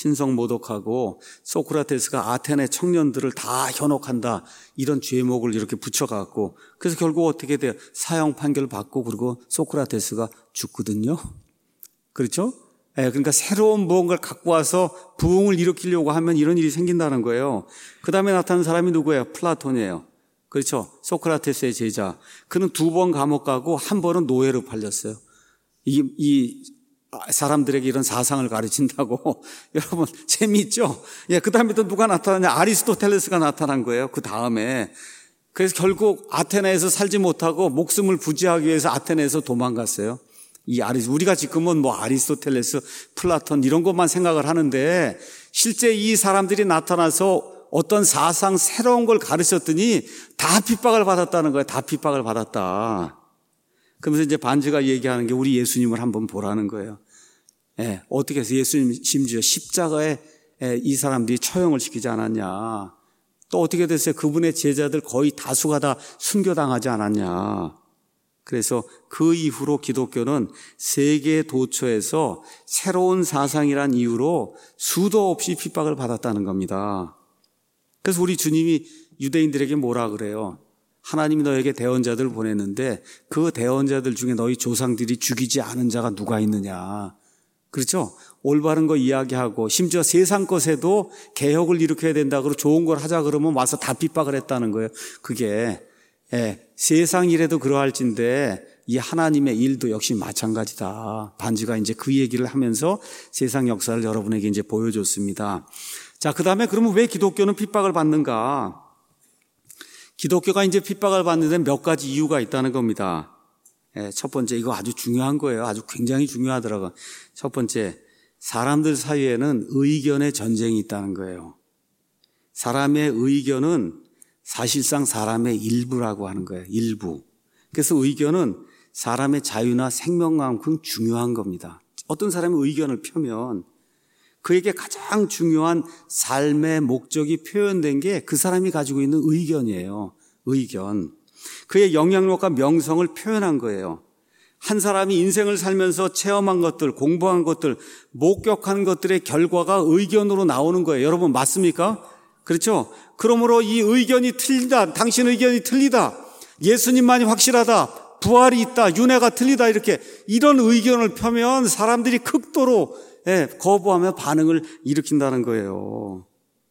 신성모독하고 소크라테스가 아테네 청년들을 다 현혹한다 이런 죄목을 이렇게 붙여갖고 그래서 결국 어떻게 돼요? 사형 판결 받고 그리고 소크라테스가 죽거든요. 그렇죠? 네, 그러니까 새로운 무언가를 갖고 와서 부흥을 일으키려고 하면 이런 일이 생긴다는 거예요. 그 다음에 나타난 사람이 누구예요? 플라톤이에요. 그렇죠? 소크라테스의 제자. 그는 두 번 감옥 가고 한 번은 노예로 팔렸어요. 이, 이 사람들에게 이런 사상을 가르친다고. 여러분 재미있죠? 예, 그 다음에 또 누가 나타나냐? 아리스토텔레스가 나타난 거예요. 그 다음에. 그래서 결국 아테네에서 살지 못하고 목숨을 부지하기 위해서 아테네에서 도망갔어요. 이 아리스 우리가 지금은 뭐 아리스토텔레스, 플라톤 이런 것만 생각을 하는데 실제 이 사람들이 나타나서 어떤 사상 새로운 걸 가르쳤더니 다 핍박을 받았다는 거예요. 다 핍박을 받았다. 그러면서 이제 반지가 얘기하는 게 우리 예수님을 한번 보라는 거예요. 예, 어떻게 해서 예수님 심지어 십자가에 이 사람들이 처형을 시키지 않았냐. 또 어떻게 됐어요? 그분의 제자들 거의 다수가 다 순교당하지 않았냐. 그래서 그 이후로 기독교는 세계 도처에서 새로운 사상이란 이유로 수도 없이 핍박을 받았다는 겁니다. 그래서 우리 주님이 유대인들에게 뭐라 그래요? 하나님이 너에게 대언자들을 보냈는데 그 대언자들 중에 너희 조상들이 죽이지 않은 자가 누가 있느냐. 그렇죠? 올바른 거 이야기하고 심지어 세상 것에도 개혁을 일으켜야 된다고 좋은 걸 하자 그러면 와서 다 핍박을 했다는 거예요. 그게 예, 세상 일에도 그러할진데 이 하나님의 일도 역시 마찬가지다. 반지가 이제 그 얘기를 하면서 세상 역사를 여러분에게 이제 보여줬습니다. 자, 그 다음에 그러면 왜 기독교는 핍박을 받는가? 기독교가 이제 핍박을 받는 데 몇 가지 이유가 있다는 겁니다. 예, 첫 번째, 이거 아주 중요한 거예요. 아주 굉장히 중요하더라고요. 첫 번째, 사람들 사이에는 의견의 전쟁이 있다는 거예요. 사람의 의견은 사실상 사람의 일부라고 하는 거예요. 일부. 그래서 의견은 사람의 자유나 생명만큼 중요한 겁니다. 어떤 사람의 의견을 펴면 그에게 가장 중요한 삶의 목적이 표현된 게 그 사람이 가지고 있는 의견이에요. 의견. 그의 영향력과 명성을 표현한 거예요. 한 사람이 인생을 살면서 체험한 것들, 공부한 것들, 목격한 것들의 결과가 의견으로 나오는 거예요. 여러분 맞습니까? 그렇죠? 그러므로 이 의견이 틀리다, 당신 의견이 틀리다, 예수님만이 확실하다, 부활이 있다, 윤회가 틀리다, 이렇게 이런 의견을 펴면 사람들이 극도로 예, 거부하며 반응을 일으킨다는 거예요.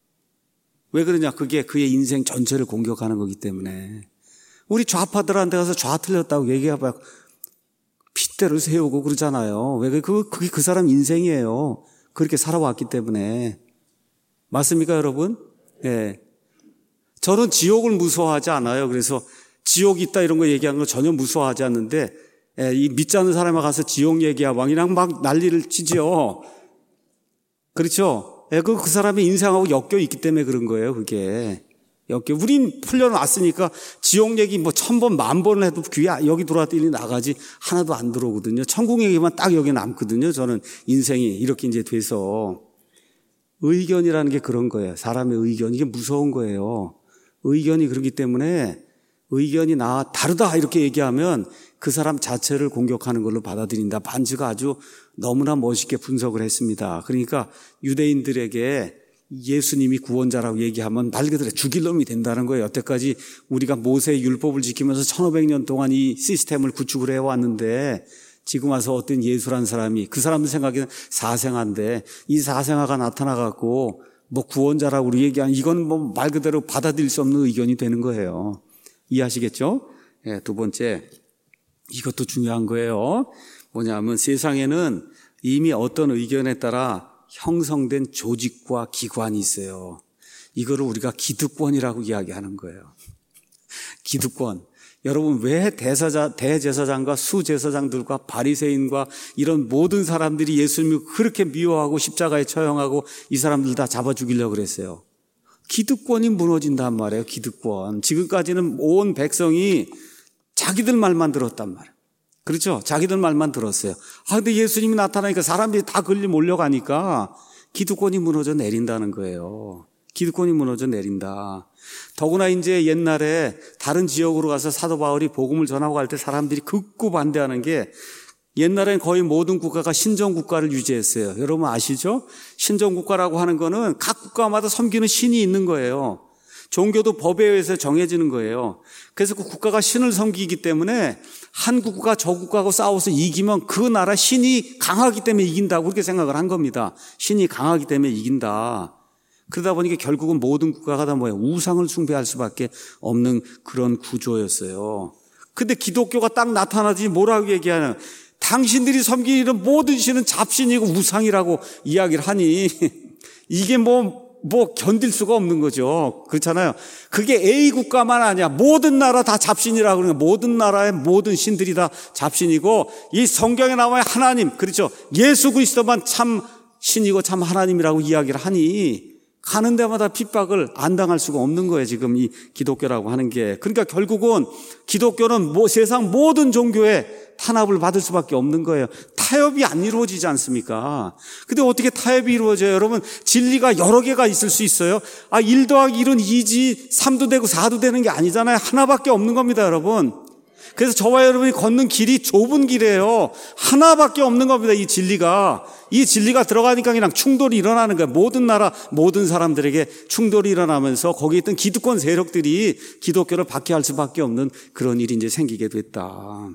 왜 그러냐? 그게 그의 인생 전체를 공격하는 거기 때문에. 우리 좌파들한테 가서 좌 틀렸다고 얘기해봐요. 핏대를 세우고 그러잖아요. 왜? 그, 그게 그 사람 인생이에요. 그렇게 살아왔기 때문에. 맞습니까, 여러분? 예. 저는 지옥을 무서워하지 않아요. 그래서 지옥이 있다 이런 거 얘기하는 거 전혀 무서워하지 않는데, 예, 이 믿지 않는 사람에 가서 지옥 얘기하고 그냥 막 난리를 치지요. 그렇죠? 예, 그, 그 사람의 인생하고 엮여 있기 때문에 그런 거예요, 그게. 엮여. 우린 풀려놨으니까 지옥 얘기 뭐 천 번, 만 번을 해도 귀에 여기 들어왔더니 나가지 하나도 안 들어오거든요. 천국 얘기만 딱 여기 남거든요. 저는 인생이 이렇게 이제 돼서. 의견이라는 게 그런 거예요. 사람의 의견. 이게 무서운 거예요. 의견이 그렇기 때문에 의견이 나 다르다 이렇게 얘기하면 그 사람 자체를 공격하는 걸로 받아들인다. 반즈가 아주 너무나 멋있게 분석을 했습니다. 그러니까 유대인들에게 예수님이 구원자라고 얘기하면 말 그대로 죽일 놈이 된다는 거예요. 여태까지 우리가 모세의 율법을 지키면서 천오백 년 동안 이 시스템을 구축을 해왔는데 지금 와서 어떤 예수라는 사람이 그 사람들 생각에는 사생아인데 이 사생아가 나타나갖고 뭐 구원자라고 우리 얘기하는 이건 뭐 말 그대로 받아들일 수 없는 의견이 되는 거예요. 이해하시겠죠? 네, 두 번째, 이것도 중요한 거예요. 뭐냐면 세상에는 이미 어떤 의견에 따라 형성된 조직과 기관이 있어요. 이거를 우리가 기득권이라고 이야기하는 거예요. 기득권. 여러분 왜 대사자, 대제사장과 수제사장들과 바리새인과 이런 모든 사람들이 예수님을 그렇게 미워하고 십자가에 처형하고 이 사람들 다 잡아 죽이려고 그랬어요? 기득권이 무너진단 말이에요. 기득권. 지금까지는 온 백성이 자기들 말만 들었단 말이에요. 그렇죠? 자기들 말만 들었어요. 아, 근데 예수님이 나타나니까 사람들이 다 걸리 몰려가니까 기득권이 무너져 내린다는 거예요. 기득권이 무너져 내린다. 더구나 이제 옛날에 다른 지역으로 가서 사도 바울이 복음을 전하고 갈 때 사람들이 극구 반대하는 게 옛날엔 거의 모든 국가가 신정국가를 유지했어요. 여러분 아시죠? 신정국가라고 하는 거는 각 국가마다 섬기는 신이 있는 거예요. 종교도 법에 의해서 정해지는 거예요. 그래서 그 국가가 신을 섬기기 때문에 한 국가가 저 국가하고 싸워서 이기면 그 나라 신이 강하기 때문에 이긴다고 그렇게 생각을 한 겁니다. 신이 강하기 때문에 이긴다. 그러다 보니까 결국은 모든 국가가 다 뭐예요? 우상을 숭배할 수밖에 없는 그런 구조였어요. 근데 기독교가 딱 나타나지 뭐라고 얘기하냐? 당신들이 섬기는 모든 신은 잡신이고 우상이라고 이야기를 하니 이게 뭐 뭐 견딜 수가 없는 거죠. 그렇잖아요. 그게 A 국가만 아니야. 모든 나라 다 잡신이라고 그러는 거예요. 모든 나라의 모든 신들이 다 잡신이고 이 성경에 나와요. 하나님, 그렇죠. 예수 그리스도만 참 신이고 참 하나님이라고 이야기를 하니 가는 데마다 핍박을 안 당할 수가 없는 거예요. 지금 이 기독교라고 하는 게. 그러니까 결국은 기독교는 뭐 세상 모든 종교에 탄압을 받을 수밖에 없는 거예요. 타협이 안 이루어지지 않습니까? 근데 어떻게 타협이 이루어져요? 여러분 진리가 여러 개가 있을 수 있어요. 아, 일 더하기 일은 이지 삼도 되고 사도 되는 게 아니잖아요. 하나밖에 없는 겁니다, 여러분. 그래서 저와 여러분이 걷는 길이 좁은 길이에요. 하나밖에 없는 겁니다, 이 진리가. 이 진리가 들어가니까 그냥 충돌이 일어나는 거예요. 모든 나라, 모든 사람들에게 충돌이 일어나면서 거기에 있던 기득권 세력들이 기독교를 박해할 수밖에 없는 그런 일이 이제 생기게 됐다.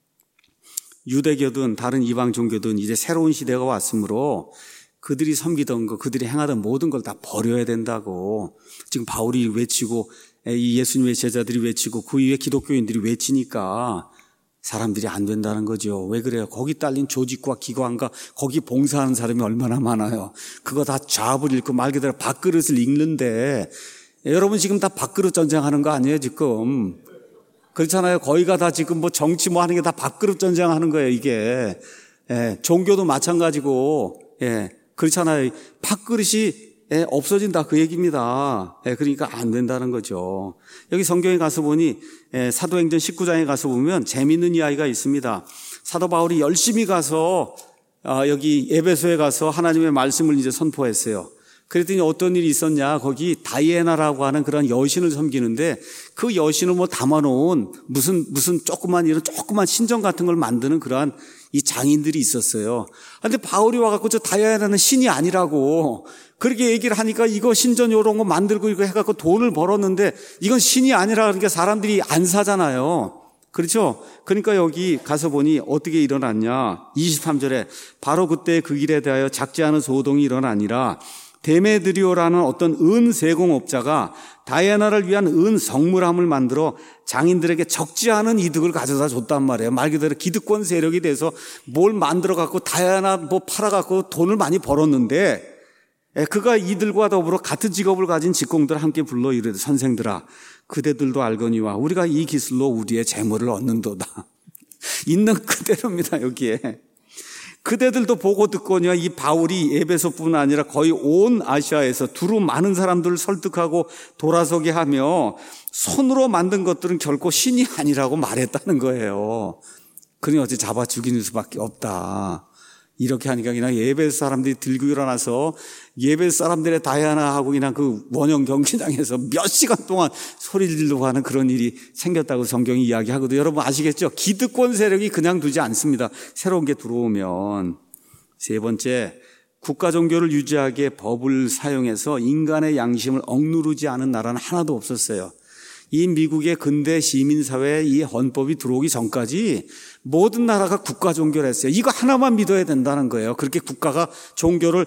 유대교든 다른 이방 종교든 이제 새로운 시대가 왔으므로 그들이 섬기던 거, 그들이 행하던 모든 걸 다 버려야 된다고 지금 바울이 외치고 이 예수님의 제자들이 외치고 그 이후에 기독교인들이 외치니까 사람들이 안 된다는 거죠. 왜 그래요? 거기 딸린 조직과 기관과 거기 봉사하는 사람이 얼마나 많아요. 그거 다 잡을 읽고 말 그대로 밥그릇을 읽는데, 여러분 지금 다 밥그릇 전쟁하는 거 아니에요 지금? 그렇잖아요. 거기가 다 지금 뭐 정치 뭐 하는 게 다 밥그릇 전쟁하는 거예요 이게. 예, 종교도 마찬가지고, 예, 그렇잖아요. 밥그릇이 예, 없어진다 그 얘기입니다. 예, 그러니까 안 된다는 거죠. 여기 성경에 가서 보니 예, 사도행전 십구 장에 가서 보면 재미있는 이야기가 있습니다. 사도 바울이 열심히 가서 아, 여기 에베소에 가서 하나님의 말씀을 이제 선포했어요. 그랬더니 어떤 일이 있었냐, 거기 다이애나라고 하는 그런 여신을 섬기는데 그 여신을 뭐 담아놓은 무슨 무슨 조그만 이런 조그만 신전 같은 걸 만드는 그러한 이 장인들이 있었어요. 근데 바울이 와갖고 저 다이애나는 신이 아니라고 그렇게 얘기를 하니까 이거 신전 요런 거 만들고 이거 해갖고 돈을 벌었는데 이건 신이 아니라 그러니까 사람들이 안 사잖아요. 그렇죠? 그러니까 여기 가서 보니 어떻게 일어났냐. 이십삼 절에 바로 그때 그 일에 대하여 작지 않은 소동이 일어나니라. 데메드리오라는 어떤 은 세공업자가 다이애나를 위한 은 성물함을 만들어 장인들에게 적지 않은 이득을 가져다 줬단 말이에요. 말 그대로 기득권 세력이 돼서 뭘 만들어 갖고 다이애나 뭐 팔아 갖고 돈을 많이 벌었는데, 그가 이들과 더불어 같은 직업을 가진 직공들을 함께 불러 이르되 선생들아 그대들도 알거니와 우리가 이 기술로 우리의 재물을 얻는도다. 있는 그대로입니다. 여기에 그대들도 보고 듣거니와 이 바울이 에베소뿐 아니라 거의 온 아시아에서 두루 많은 사람들을 설득하고 돌아서게 하며 손으로 만든 것들은 결코 신이 아니라고 말했다는 거예요. 그러니 어찌 잡아 죽이는 수밖에 없다. 이렇게 하니까 그냥 예배소 사람들이 들고 일어나서 예배소 사람들의 다이아나하고 그냥 그 원형 경기장에서 몇 시간 동안 소리를 지르고 하는 그런 일이 생겼다고 성경이 이야기하거든요. 여러분 아시겠죠? 기득권 세력이 그냥 두지 않습니다. 새로운 게 들어오면. 세 번째, 국가 종교를 유지하기에 법을 사용해서 인간의 양심을 억누르지 않은 나라는 하나도 없었어요. 이 미국의 근대 시민사회에 이 헌법이 들어오기 전까지 모든 나라가 국가 종교를 했어요. 이거 하나만 믿어야 된다는 거예요. 그렇게 국가가 종교를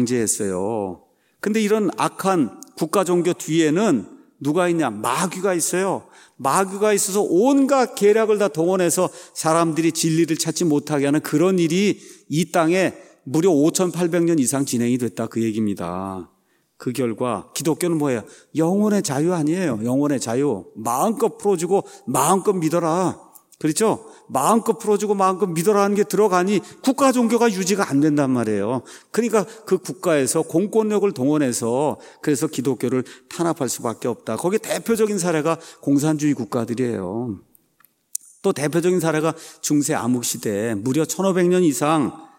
강제했어요. 근데 이런 악한 국가 종교 뒤에는 누가 있냐? 마귀가 있어요. 마귀가 있어서 온갖 계략을 다 동원해서 사람들이 진리를 찾지 못하게 하는 그런 일이 이 땅에 무려 오천팔백 년 이상 진행이 됐다 그 얘기입니다. 그 결과 기독교는 뭐예요? 영혼의 자유 아니에요. 영혼의 자유. 마음껏 풀어주고 마음껏 믿어라. 그렇죠? 마음껏 풀어주고 마음껏 믿어라 하는 게 들어가니 국가 종교가 유지가 안 된단 말이에요. 그러니까 그 국가에서 공권력을 동원해서 그래서 기독교를 탄압할 수밖에 없다. 거기에 대표적인 사례가 공산주의 국가들이에요. 또 대표적인 사례가 중세 암흑시대에 무려 천오백 년 이상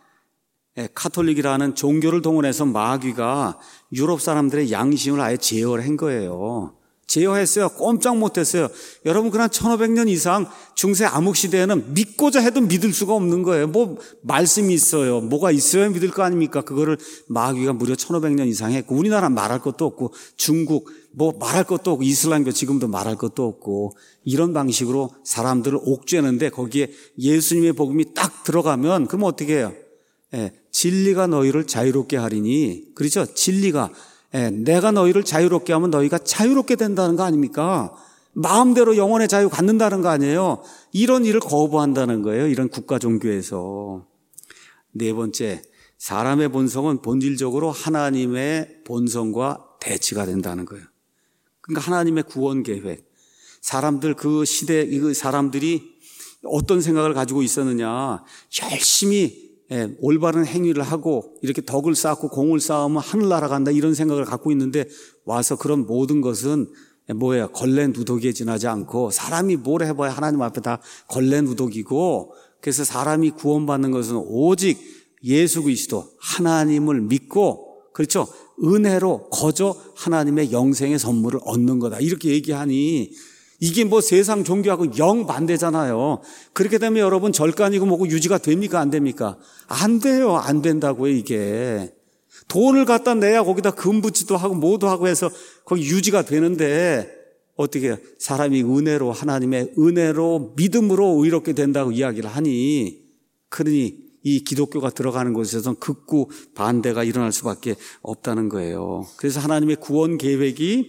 카톨릭이라는 종교를 동원해서 마귀가 유럽 사람들의 양심을 아예 제어한 거예요. 제어했어요. 꼼짝 못했어요. 여러분 그냥 천오백 년 이상 중세 암흑시대에는 믿고자 해도 믿을 수가 없는 거예요. 뭐 말씀이 있어요. 뭐가 있어야 믿을 거 아닙니까? 그거를 마귀가 무려 천오백 년 이상 했고 우리나라 말할 것도 없고 중국 뭐 말할 것도 없고 이슬람교 지금도 말할 것도 없고 이런 방식으로 사람들을 옥죄는데 거기에 예수님의 복음이 딱 들어가면 그럼 어떻게 해요? 예, 진리가 너희를 자유롭게 하리니, 그렇죠? 진리가, 예, 내가 너희를 자유롭게 하면 너희가 자유롭게 된다는 거 아닙니까? 마음대로 영혼의 자유 갖는다는 거 아니에요? 이런 일을 거부한다는 거예요. 이런 국가 종교에서. 네 번째, 사람의 본성은 본질적으로 하나님의 본성과 대치가 된다는 거예요. 그러니까 하나님의 구원 계획. 사람들 그 시대, 그 사람들이 어떤 생각을 가지고 있었느냐. 열심히 예, 올바른 행위를 하고 이렇게 덕을 쌓고 공을 쌓으면 하늘 날아간다 이런 생각을 갖고 있는데 와서 그런 모든 것은 뭐예요? 걸레 누더기에 지나지 않고 사람이 뭘 해봐야 하나님 앞에 다 걸레 누더기고 그래서 사람이 구원받는 것은 오직 예수 그리스도 하나님을 믿고 그렇죠? 은혜로 거저 하나님의 영생의 선물을 얻는 거다 이렇게 얘기하니 이게 뭐 세상 종교하고 영 반대잖아요. 그렇게 되면 여러분 절간이고 뭐고 유지가 됩니까? 안 됩니까? 안 돼요. 안 된다고요, 이게. 돈을 갖다 내야 거기다 금붙이도 하고 뭐도 하고 해서 거기 유지가 되는데 어떻게 해요? 사람이 은혜로 하나님의 은혜로 믿음으로 의롭게 된다고 이야기를 하니 그러니 이 기독교가 들어가는 곳에서는 극구 반대가 일어날 수밖에 없다는 거예요. 그래서 하나님의 구원 계획이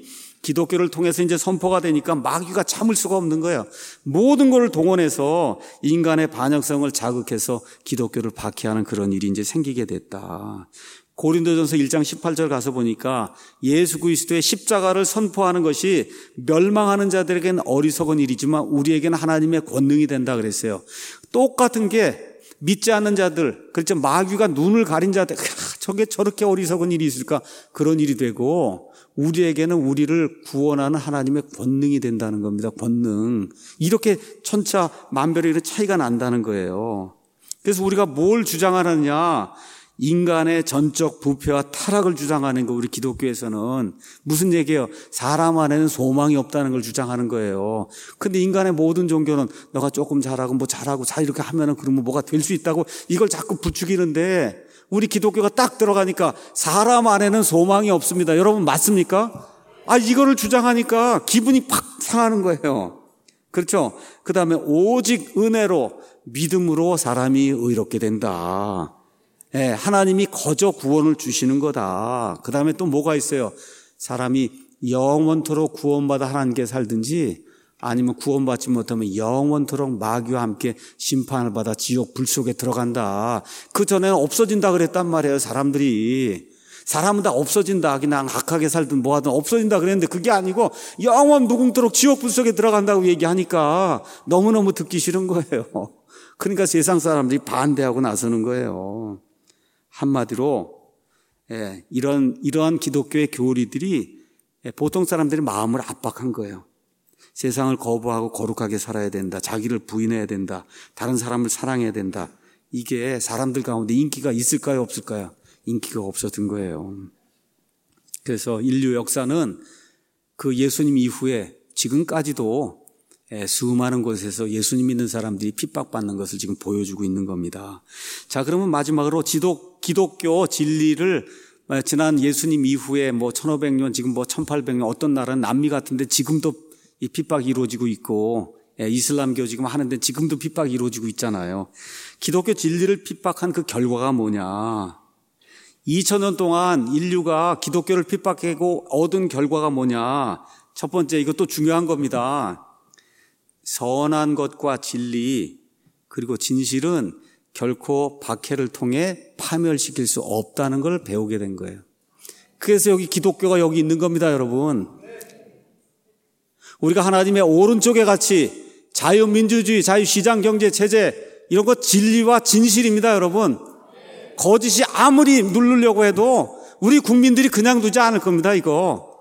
기독교를 통해서 이제 선포가 되니까 마귀가 참을 수가 없는 거예요. 모든 것을 동원해서 인간의 반역성을 자극해서 기독교를 박해하는 그런 일이 이제 생기게 됐다. 고린도전서 일 장 십팔 절 가서 보니까 예수 그리스도의 십자가를 선포하는 것이 멸망하는 자들에게는 어리석은 일이지만 우리에게는 하나님의 권능이 된다 그랬어요. 똑같은 게 믿지 않는 자들, 그렇죠. 마귀가 눈을 가린 자들, 저게 저렇게 어리석은 일이 있을까? 그런 일이 되고 우리에게는 우리를 구원하는 하나님의 권능이 된다는 겁니다. 권능. 이렇게 천차 만별의 차이가 난다는 거예요. 그래서 우리가 뭘 주장하느냐? 인간의 전적 부패와 타락을 주장하는 거. 우리 기독교에서는 무슨 얘기예요? 사람 안에는 소망이 없다는 걸 주장하는 거예요. 근데 인간의 모든 종교는 너가 조금 잘하고 뭐 잘하고 자 이렇게 하면은 그러면 뭐가 될 수 있다고 이걸 자꾸 부추기는데 우리 기독교가 딱 들어가니까 사람 안에는 소망이 없습니다. 여러분 맞습니까? 아 이거를 주장하니까 기분이 팍 상하는 거예요. 그렇죠? 그 다음에 오직 은혜로 믿음으로 사람이 의롭게 된다. 예, 하나님이 거저 구원을 주시는 거다. 그 다음에 또 뭐가 있어요? 사람이 영원토록 구원받아 하나님께 살든지 아니면 구원받지 못하면 영원토록 마귀와 함께 심판을 받아 지옥 불 속에 들어간다. 그 전에는 없어진다 그랬단 말이에요. 사람들이. 사람은 다 없어진다. 그냥 악하게 살든 뭐하든 없어진다 그랬는데 그게 아니고 영원 무궁토록 지옥 불 속에 들어간다고 얘기하니까 너무너무 듣기 싫은 거예요. 그러니까 세상 사람들이 반대하고 나서는 거예요. 한마디로 예, 이런 이러한 기독교의 교리들이 예, 보통 사람들의 마음을 압박한 거예요. 세상을 거부하고 거룩하게 살아야 된다. 자기를 부인해야 된다. 다른 사람을 사랑해야 된다. 이게 사람들 가운데 인기가 있을까요? 없을까요? 인기가 없어진 거예요. 그래서 인류 역사는 그 예수님 이후에 지금까지도 수많은 곳에서 예수님 믿는 사람들이 핍박받는 것을 지금 보여주고 있는 겁니다. 자, 그러면 마지막으로 지독, 기독교 진리를 지난 예수님 이후에 뭐 천오백 년, 지금 뭐 천팔백 년 어떤 나라는 남미 같은데 지금도 이 핍박이 이루어지고 있고 이슬람교 지금 하는데 지금도 핍박이 이루어지고 있잖아요. 기독교 진리를 핍박한 그 결과가 뭐냐? 이천 년 동안 인류가 기독교를 핍박하고 얻은 결과가 뭐냐? 첫 번째 이것도 중요한 겁니다. 선한 것과 진리 그리고 진실은 결코 박해를 통해 파멸시킬 수 없다는 걸 배우게 된 거예요. 그래서 여기 기독교가 여기 있는 겁니다, 여러분. 우리가 하나님의 오른쪽에 같이 자유민주주의, 자유시장경제 체제 이런 거 진리와 진실입니다, 여러분. 거짓이 아무리 누르려고 해도 우리 국민들이 그냥 두지 않을 겁니다, 이거.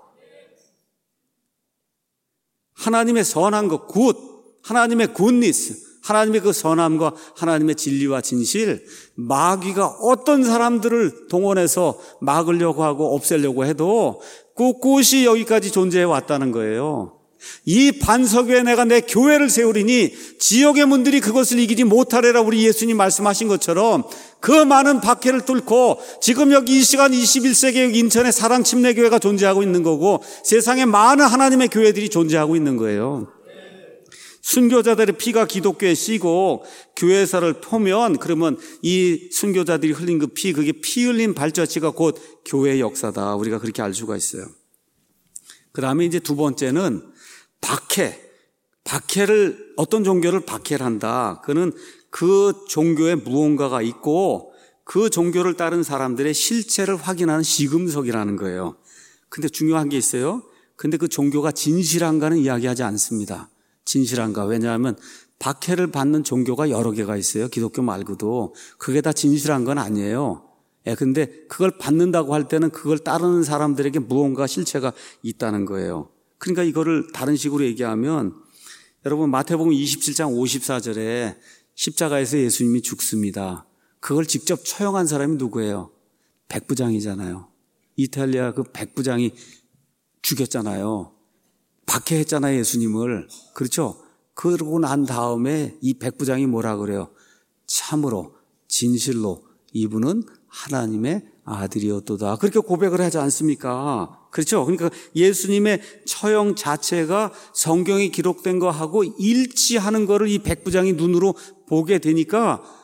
하나님의 선한 것, 굿. 하나님의 굿니스, 하나님의 그 선함과 하나님의 진리와 진실, 마귀가 어떤 사람들을 동원해서 막으려고 하고 없애려고 해도 꿋꿋이 여기까지 존재해 왔다는 거예요. 이 반석 위에 내가 내 교회를 세우리니 지옥의 문들이 그것을 이기지 못하리라 우리 예수님 말씀하신 것처럼 그 많은 박해를 뚫고 지금 여기 이 시간 이십일 세기에 인천에 사랑 침례교회가 존재하고 있는 거고 세상에 많은 하나님의 교회들이 존재하고 있는 거예요. 순교자들의 피가 기독교에 씌고 교회사를 토면 그러면 이 순교자들이 흘린 그 피, 그게 피 흘린 발자취가 곧 교회의 역사다. 우리가 그렇게 알 수가 있어요. 그 다음에 이제 두 번째는 박해. 박해를, 어떤 종교를 박해를 한다. 그는 그 종교에 무언가가 있고 그 종교를 따른 사람들의 실체를 확인하는 시금석이라는 거예요. 근데 중요한 게 있어요. 근데 그 종교가 진실한가는 이야기하지 않습니다. 진실한가? 왜냐하면 박해를 받는 종교가 여러 개가 있어요. 기독교 말고도. 그게 다 진실한 건 아니에요. 예, 근데 그걸 받는다고 할 때는 그걸 따르는 사람들에게 무언가 실체가 있다는 거예요. 그러니까 이거를 다른 식으로 얘기하면 여러분 마태복음 이십칠 장 오십사 절에 십자가에서 예수님이 죽습니다. 그걸 직접 처형한 사람이 누구예요? 백부장이잖아요. 이탈리아 그 백부장이 죽였잖아요. 박해했잖아요, 예수님을. 그렇죠? 그러고 난 다음에 이 백부장이 뭐라 그래요? 참으로, 진실로 이분은 하나님의 아들이었도다. 그렇게 고백을 하지 않습니까? 그렇죠? 그러니까 예수님의 처형 자체가 성경에 기록된 거하고 일치하는 거를 이 백부장이 눈으로 보게 되니까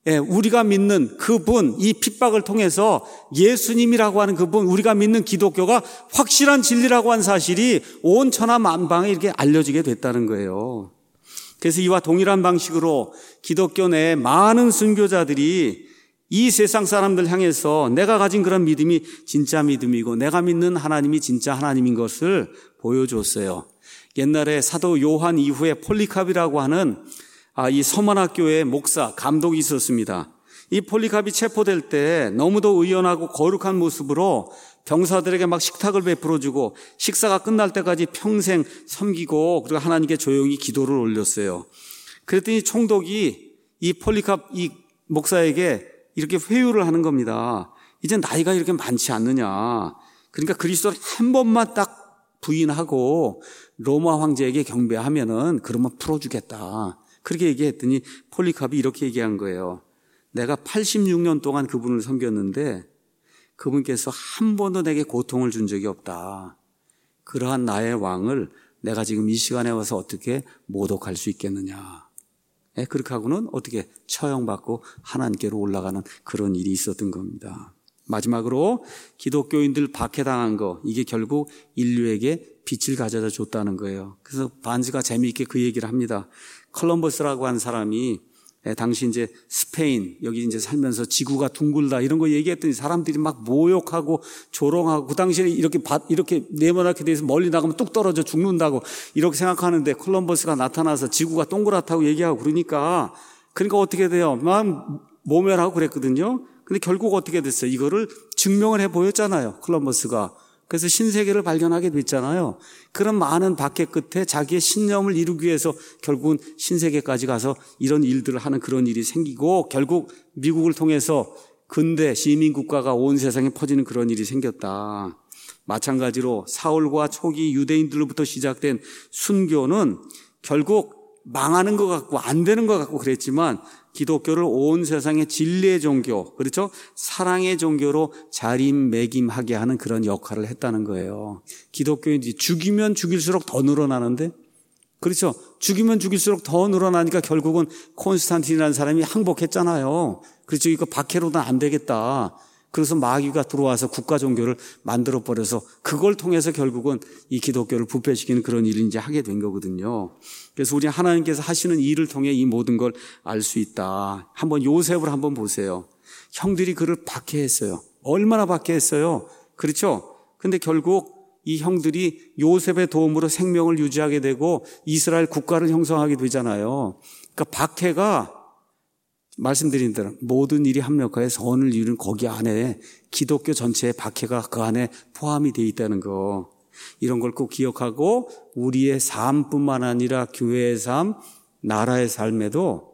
예, 우리가 믿는 그분, 이 핍박을 통해서 예수님이라고 하는 그분, 우리가 믿는 기독교가 확실한 진리라고 한 사실이 온 천하 만방에 이렇게 알려지게 됐다는 거예요. 그래서 이와 동일한 방식으로 기독교 내에 많은 순교자들이 이 세상 사람들 향해서 내가 가진 그런 믿음이 진짜 믿음이고 내가 믿는 하나님이 진짜 하나님인 것을 보여줬어요. 옛날에 사도 요한 이후에 폴리캅이라고 하는 아, 이 서만학교의 목사, 감독이 있었습니다. 이 폴리캅이 체포될 때 너무도 의연하고 거룩한 모습으로 병사들에게 막 식탁을 베풀어주고 식사가 끝날 때까지 평생 섬기고 그리고 하나님께 조용히 기도를 올렸어요. 그랬더니 총독이 이 폴리캅 이 목사에게 이렇게 회유를 하는 겁니다. 이제 나이가 이렇게 많지 않느냐. 그러니까 그리스도를 한 번만 딱 부인하고 로마 황제에게 경배하면은 그러면 풀어주겠다. 그렇게 얘기했더니 폴리캅이 이렇게 얘기한 거예요. 내가 팔십육 년 동안 그분을 섬겼는데 그분께서 한 번도 내게 고통을 준 적이 없다. 그러한 나의 왕을 내가 지금 이 시간에 와서 어떻게 모독할 수 있겠느냐. 예, 그렇게 하고는 어떻게 처형받고 하나님께로 올라가는 그런 일이 있었던 겁니다. 마지막으로 기독교인들 박해당한 거, 이게 결국 인류에게 빛을 가져다 줬다는 거예요. 그래서 반즈가 재미있게 그 얘기를 합니다. 콜럼버스라고 한 사람이 당시 이제 스페인 여기 이제 살면서 지구가 둥글다 이런 거 얘기했더니 사람들이 막 모욕하고 조롱하고 그 당시에 이렇게 이렇게 네모나게 돼서 멀리 나가면 뚝 떨어져 죽는다고 이렇게 생각하는데 콜럼버스가 나타나서 지구가 동그랗다고 얘기하고 그러니까 그러니까 어떻게 돼요? 막 모멸하고 그랬거든요. 근데 결국 어떻게 됐어요? 이거를 증명을 해 보였잖아요. 콜럼버스가. 그래서 신세계를 발견하게 됐잖아요. 그런 많은 박해 끝에 자기의 신념을 이루기 위해서 결국은 신세계까지 가서 이런 일들을 하는 그런 일이 생기고 결국 미국을 통해서 근대 시민국가가 온 세상에 퍼지는 그런 일이 생겼다. 마찬가지로 사울과 초기 유대인들로부터 시작된 순교는 결국 망하는 것 같고 안 되는 것 같고 그랬지만 기독교를 온 세상의 진리의 종교, 그렇죠? 사랑의 종교로 자림매김하게 하는 그런 역할을 했다는 거예요. 기독교인들이 죽이면 죽일수록 더 늘어나는데, 그렇죠? 죽이면 죽일수록 더 늘어나니까 결국은 콘스탄틴이라는 사람이 항복했잖아요. 그렇죠? 이거 박해로는 안 되겠다. 그래서 마귀가 들어와서 국가 종교를 만들어버려서 그걸 통해서 결국은 이 기독교를 부패시키는 그런 일을 이제 하게 된 거거든요. 그래서 우리 하나님께서 하시는 일을 통해 이 모든 걸 알 수 있다. 한번 요셉을 한번 보세요. 형들이 그를 박해했어요. 얼마나 박해했어요. 그렇죠? 근데 결국 이 형들이 요셉의 도움으로 생명을 유지하게 되고 이스라엘 국가를 형성하게 되잖아요. 그러니까 박해가 말씀드린 대로 모든 일이 합력하여 선을 이루는 거기 안에 기독교 전체의 박해가 그 안에 포함이 되어 있다는 거. 이런 걸 꼭 기억하고 우리의 삶뿐만 아니라 교회의 삶, 나라의 삶에도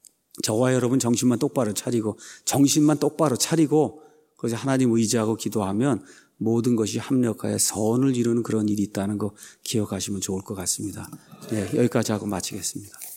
저와 여러분 정신만 똑바로 차리고 정신만 똑바로 차리고 그래서 하나님 의지하고 기도하면 모든 것이 합력하여 선을 이루는 그런 일이 있다는 거 기억하시면 좋을 것 같습니다. 네, 여기까지 하고 마치겠습니다.